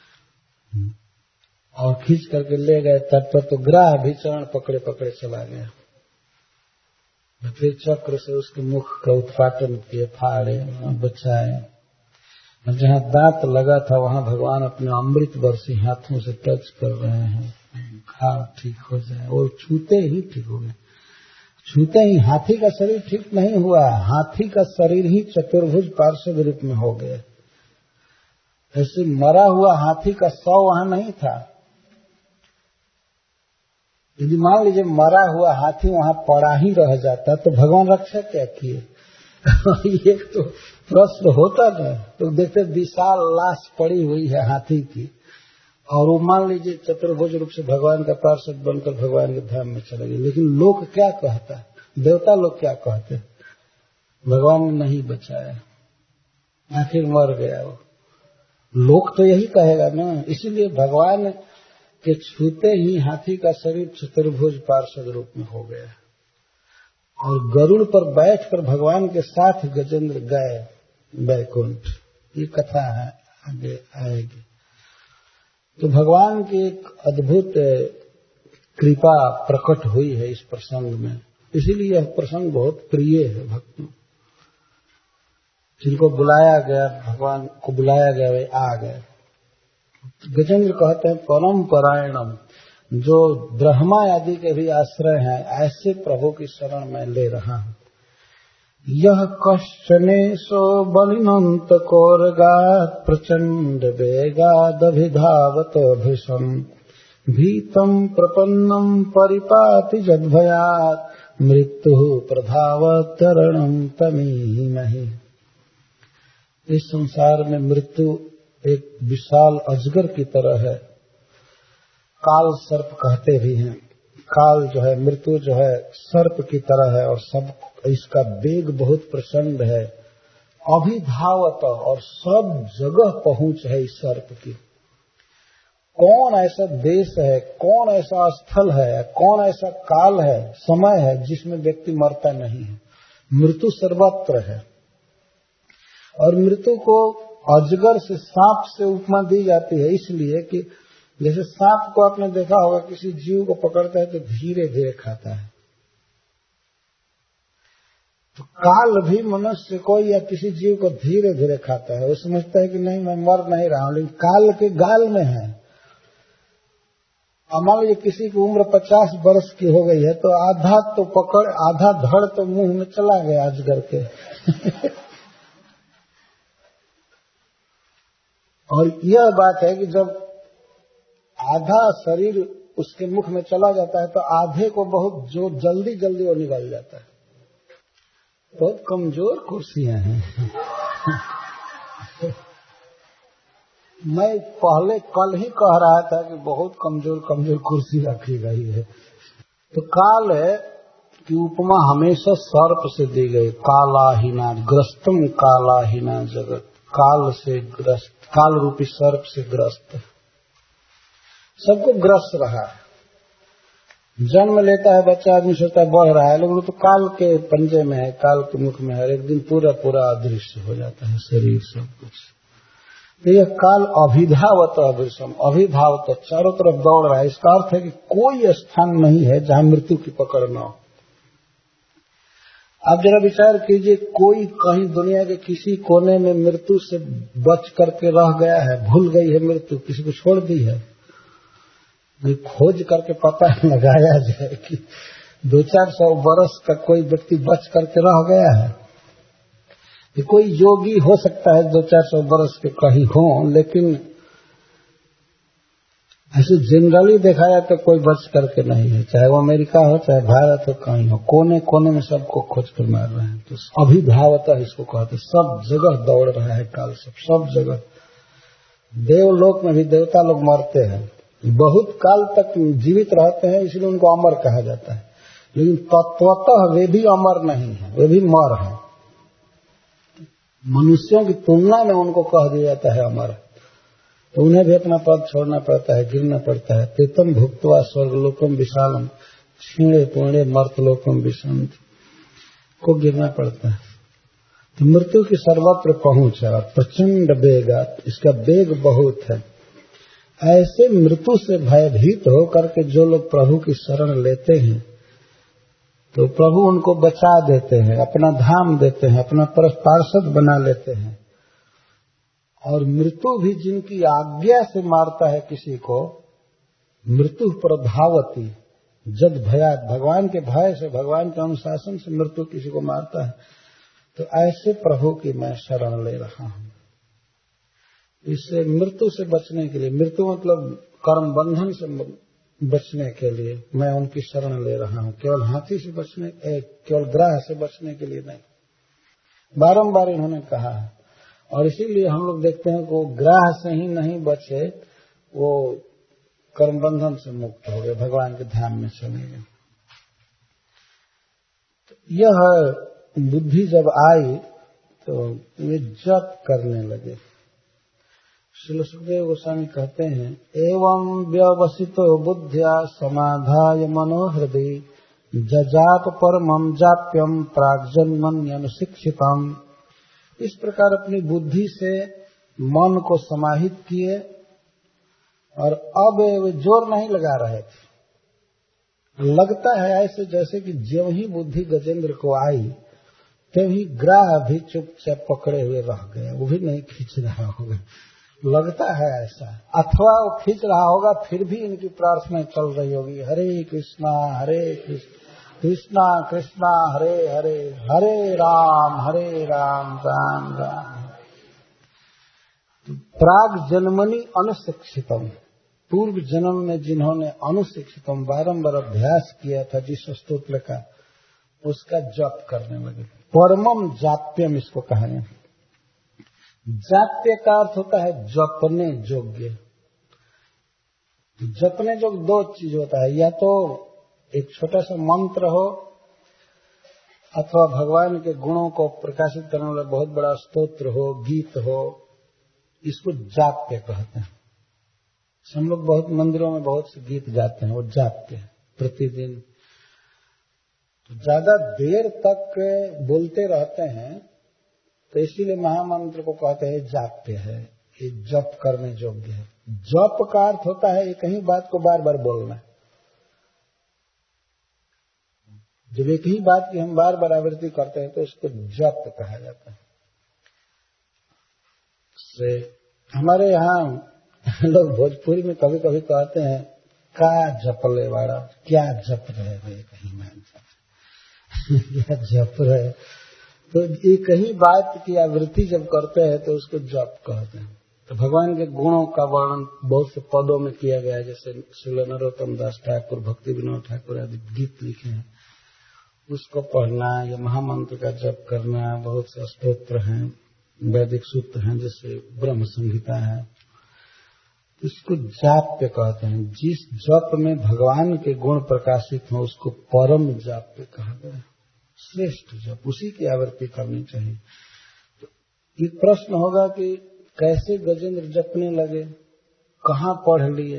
Speaker 1: और खींच करके ले गए तट पर। तो ग्राह भी चरण पकड़े पकड़े चला गया, फिर चक्र से उसके मुख का उत्पाटन किए, फाड़े, बचाए। जहाँ दांत लगा था वहां भगवान अपने अमृत वर्षी हाथों से टच कर रहे हैं, घाव ठीक हो जाए, और छूते ही ठीक हो गए। छूते ही हाथी का शरीर ठीक नहीं हुआ, हाथी का शरीर ही चतुर्भुज पार्षद रूप में हो गया। ऐसे मरा हुआ हाथी का शव वहां नहीं था। यदि मान लीजिए मरा हुआ हाथी वहां पड़ा ही रह जाता तो भगवान रक्षा क्या किए? एक तो प्रश्न होता ना, तो देखते विशाल लाश पड़ी हुई है हाथी की, और वो मान लीजिए चतुर्भुज रूप से भगवान का पार्षद बनकर भगवान के धाम में चले गए। लेकिन लोग क्या कहता, देवता लोग क्या कहते, भगवान ने नहीं बचाया, आखिर मर गया वो। लोग तो यही कहेगा ना। इसीलिए भगवान के छूते ही हाथी का शरीर चतुर्भुज पार्षद रूप में हो गया, और गरुड़ पर बैठकर भगवान के साथ गजेंद्र गए वैकुंठ। ये कथा है आगे आएगी। तो भगवान की एक अद्भुत कृपा प्रकट हुई है इस प्रसंग में, इसीलिए यह प्रसंग बहुत प्रिय है भक्तों। जिनको बुलाया गया, भगवान को बुलाया गया, वे आ गए। गजेंद्र कहते हैं परम परायणम, जो ब्रह्मा आदि के भी आश्रय हैं, ऐसे प्रभु की शरण में ले रहा हूं। यह कश्चनेशो बलिनंत कोरगात प्रचंड वेगादभिधावत भृशम भीतम प्रपन्नम परिपाति जद्भयात मृत्यु प्रधावत तरणम तमीमहि। इस संसार में मृत्यु एक विशाल अजगर की तरह है। काल सर्प कहते भी हैं। काल जो है, मृत्यु जो है, सर्प की तरह है और सब इसका वेग बहुत प्रचंड है। अभिधावत, और सब जगह पहुंच है इस सर्प की। कौन ऐसा देश है, कौन ऐसा स्थल है, कौन ऐसा काल है, समय है जिसमें व्यक्ति मरता नहीं है। मृत्यु सर्वत्र है। और मृत्यु को अजगर से, सांप से उपमा दी जाती है, इसलिए कि जैसे सांप को आपने देखा होगा, किसी जीव को पकड़ता है तो धीरे धीरे खाता है। तो काल भी मनुष्य को या किसी जीव को धीरे धीरे खाता है। वो समझता है कि नहीं, मैं मर नहीं रहा हूं, लेकिन काल के गाल में है। अब मान लीजिए किसी की उम्र पचास वर्ष की हो गई है, तो आधा तो पकड़, आधा धड़ तो मुंह में चला गया अजगर के। और यह बात है कि जब आधा शरीर उसके मुख में चला जाता है, तो आधे को बहुत जो जल्दी जल्दी वो निकल जाता है। बहुत कमजोर कुर्सियां हैं। मैं पहले कल ही कह रहा था कि बहुत कमजोर कमजोर कुर्सी रखी गई है। तो काल है कि उपमा हमेशा सर्प से दी गई। कालाहीना ग्रस्तम कालाहीना जगत, काल से ग्रस्त, काल रूपी सर्प से ग्रस्त, सबको ग्रस्त रहा है। जन्म लेता है बच्चा, आदमी सोचता है बढ़ रहा है, लेकिन तो काल के पंजे में है, काल के मुख में है। एक दिन पूरा पूरा अदृश्य हो जाता है शरीर, सब कुछ। तो यह काल अभिधावत अभिषम, अभिधावत चारों तरफ दौड़ रहा है। इसका अर्थ है कि कोई स्थान नहीं है जहां मृत्यु की पकड़ न हो। आप जरा विचार कीजिए, कोई कहीं दुनिया के किसी कोने में मृत्यु से बच करके रह गया है, भूल गई है मृत्यु, किसी को छोड़ दी है। खोज करके पता लगाया जाए कि दो चार सौ वर्ष का कोई व्यक्ति बच करके रह गया है। कि कोई योगी हो सकता है दो चार सौ वर्ष के कहीं हो, लेकिन ऐसे जनरली देखा जाए तो कोई बच करके नहीं है। चाहे वो अमेरिका हो, चाहे भारत हो, कहीं हो, कोने कोने में सबको खोज कर मार रहे हैं। तो अभिधावता इसको कहते, सब जगह दौड़ रहा है काल, सब सब जगह। देवलोक में भी देवता लोग मरते हैं, बहुत काल तक जीवित रहते हैं, इसलिए उनको अमर कहा जाता है। लेकिन तत्वतः वे भी अमर नहीं है, वे भी मर हैं। मनुष्यों की तुलना में उनको कह दिया जाता है अमर। तो उन्हें भी अपना पद छोड़ना पड़ता है, गिरना पड़ता है। प्रीतम भुक्त्वा स्वर्गलोकम विशालम क्षीणे पूर्णे मर्तलोकम विशांत को गिरना पड़ता है। तो मृत्यु की सर्वत्र पहुंच है और प्रचंड वेगात, इसका वेग बहुत है। ऐसे मृत्यु से भयभीत होकर के जो लोग प्रभु की शरण लेते हैं, तो प्रभु उनको बचा देते हैं, अपना धाम देते हैं, अपना पार्षद बना लेते हैं। और मृत्यु भी जिनकी आज्ञा से मारता है किसी को, मृत्यु प्रधावती जद भयात, भगवान के भय से, भगवान के अनुशासन से मृत्यु किसी को मारता है। तो ऐसे प्रभु की मैं शरण ले रहा हूं। इससे मृत्यु से बचने के लिए, मृत्यु मतलब कर्म बंधन से बचने के लिए मैं उनकी शरण ले रहा हूं। केवल हाथी से बचने, केवल ग्राह से बचने के लिए नहीं, बारंबार इन्होंने कहा है। और इसीलिए हम लोग देखते हैं कि वो ग्राह से ही नहीं बचे, वो कर्म बंधन से मुक्त हो गए, भगवान के धाम में चले गए। तो यह बुद्धि जब आई तो वे जप करने लगे। श्री सुखदेव गोस्वामी कहते हैं, एवं व्यवसितो बुद्ध्या समाधाय मनोहृदय जजाप परमं जाप्यम प्राग्जन्मन्यनुशिक्षितम्। इस प्रकार अपनी बुद्धि से मन को समाहित किए और अब वे जोर नहीं लगा रहे थे। लगता है ऐसे जैसे कि जब ही बुद्धि गजेंद्र को आई तभी ग्राह भी चुपचाप पकड़े हुए रह गए, वो भी नहीं खींच रहा होगा, लगता है ऐसा। अथवा वो खींच रहा होगा फिर भी इनकी प्रार्थना चल रही होगी, हरे कृष्णा हरे कृष्ण कृष्णा कृष्णा हरे हरे, हरे राम हरे राम राम राम। तो प्राग जन्मनि अनुशिक्षितम, पूर्व जन्म में जिन्होंने अनुशिक्षितम बारंबार अभ्यास किया था जिस स्तोत्र का, उसका जप करने लगे। परमम जाप्यम इसको कहा है। जाप्य का अर्थ होता है जपने योग्य। जपने योग्य दो चीज होता है, या तो एक छोटा सा मंत्र हो अथवा भगवान के गुणों को प्रकाशित करने वाला बहुत बड़ा स्तोत्र हो, गीत हो, इसको जाप्य कहते हैं। हम लोग बहुत मंदिरों में बहुत से गीत गाते हैं, वो जाप्य है प्रतिदिन। तो ज्यादा देर तक बोलते रहते हैं तो इसीलिए महामंत्र को कहते हैं जाप्य है, ये जप करने योग्य है। जप का अर्थ होता है एक ही बात को बार बार बोलना। जब एक ही बात की हम बार बार आवृत्ति करते हैं तो इसको जप कहा जाता है। से हमारे यहाँ लोग भोजपुरी में कभी कभी कहते हैं का जपले वाला, क्या जप रहे भाई, कहीं मान क्या जप रहे। तो एक ही बात की आवृत्ति जब करते हैं तो उसको जप कहते हैं। तो भगवान के गुणों का वर्णन बहुत से पदों में किया गया है, जैसे श्री नरोत्तम दास ठाकुर, भक्ति विनोद ठाकुर आदि गीत लिखे हैं, उसको पढ़ना या महामंत्र का जप करना। बहुत से स्तोत्र हैं, वैदिक सूत्र हैं, जैसे ब्रह्म संहिता है, इसको जाप्य कहते हैं। जिस जप में भगवान के गुण प्रकाशित हो उसको परम जाप्य कहा गया, श्रेष्ठ जप, उसी की आवृत्ति करनी चाहिए। तो एक प्रश्न होगा कि कैसे गजेंद्र जपने लगे, कहाँ पढ़ लिए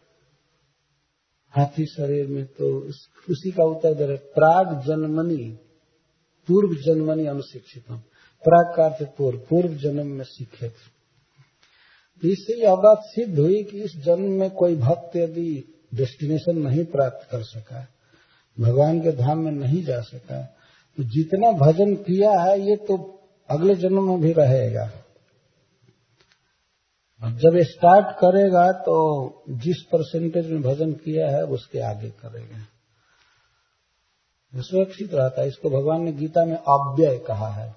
Speaker 1: हाथी शरीर में, तो उसी का उत्तर दे रहे प्राग जन्मनि, पूर्व जन्मनि अनुशिक्षितम। प्राग का अर्थ पूर्व, पूर्व जन्म में सीखे थे। तो इससे यह बात सिद्ध हुई कि इस जन्म में कोई भक्त यदि डेस्टिनेशन नहीं प्राप्त कर सका, भगवान के धाम में नहीं जा सका, तो जितना भजन किया है ये तो अगले जन्म में भी रहेगा। अब जब स्टार्ट करेगा तो जिस परसेंटेज में भजन किया है उसके आगे करेगा, सुरक्षित रहता है। इसको भगवान ने गीता में अव्यय कहा है,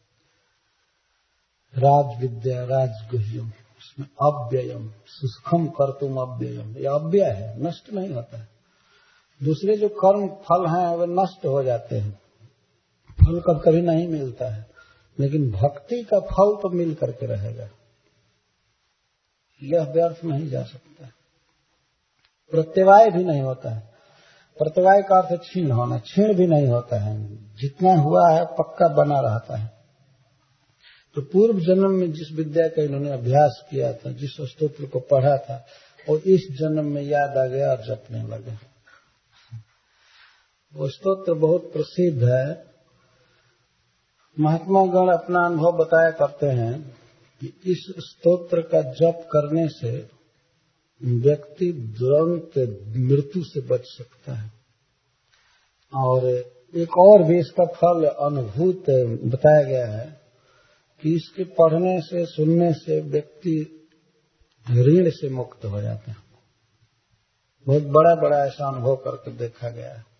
Speaker 1: राज विद्या राजगुह्यम, उसमें अव्ययम सुखम कर्तुम अव्ययम, यह अव्यय है, नष्ट नहीं होता है। दूसरे जो कर्म फल हैं वे नष्ट हो जाते हैं, फल कब कभी नहीं मिलता है, लेकिन भक्ति का फल तो मिल करके रहेगा, यह व्यर्थ नहीं जा सकता। प्रत्यवाय भी नहीं होता है, प्रत्यवाय का अर्थ क्षीण होना, क्षीण भी नहीं होता है, जितना हुआ है पक्का बना रहता है। तो पूर्व जन्म में जिस विद्या का इन्होंने अभ्यास किया था, जिस स्तोत्र को पढ़ा था, और इस जन्म में याद आ गया और जपने लगे। वो स्तोत्र बहुत प्रसिद्ध है। महात्मा गण अपना अनुभव बताया करते हैं कि इस स्तोत्र का जप करने से व्यक्ति तुरंत मृत्यु से बच सकता है। और एक और भी इसका फल अनुभूत बताया गया है कि इसके पढ़ने से, सुनने से व्यक्ति ऋण से मुक्त हो जाता है। बहुत बड़ा बड़ा ऐसा अनुभव करके देखा गया है।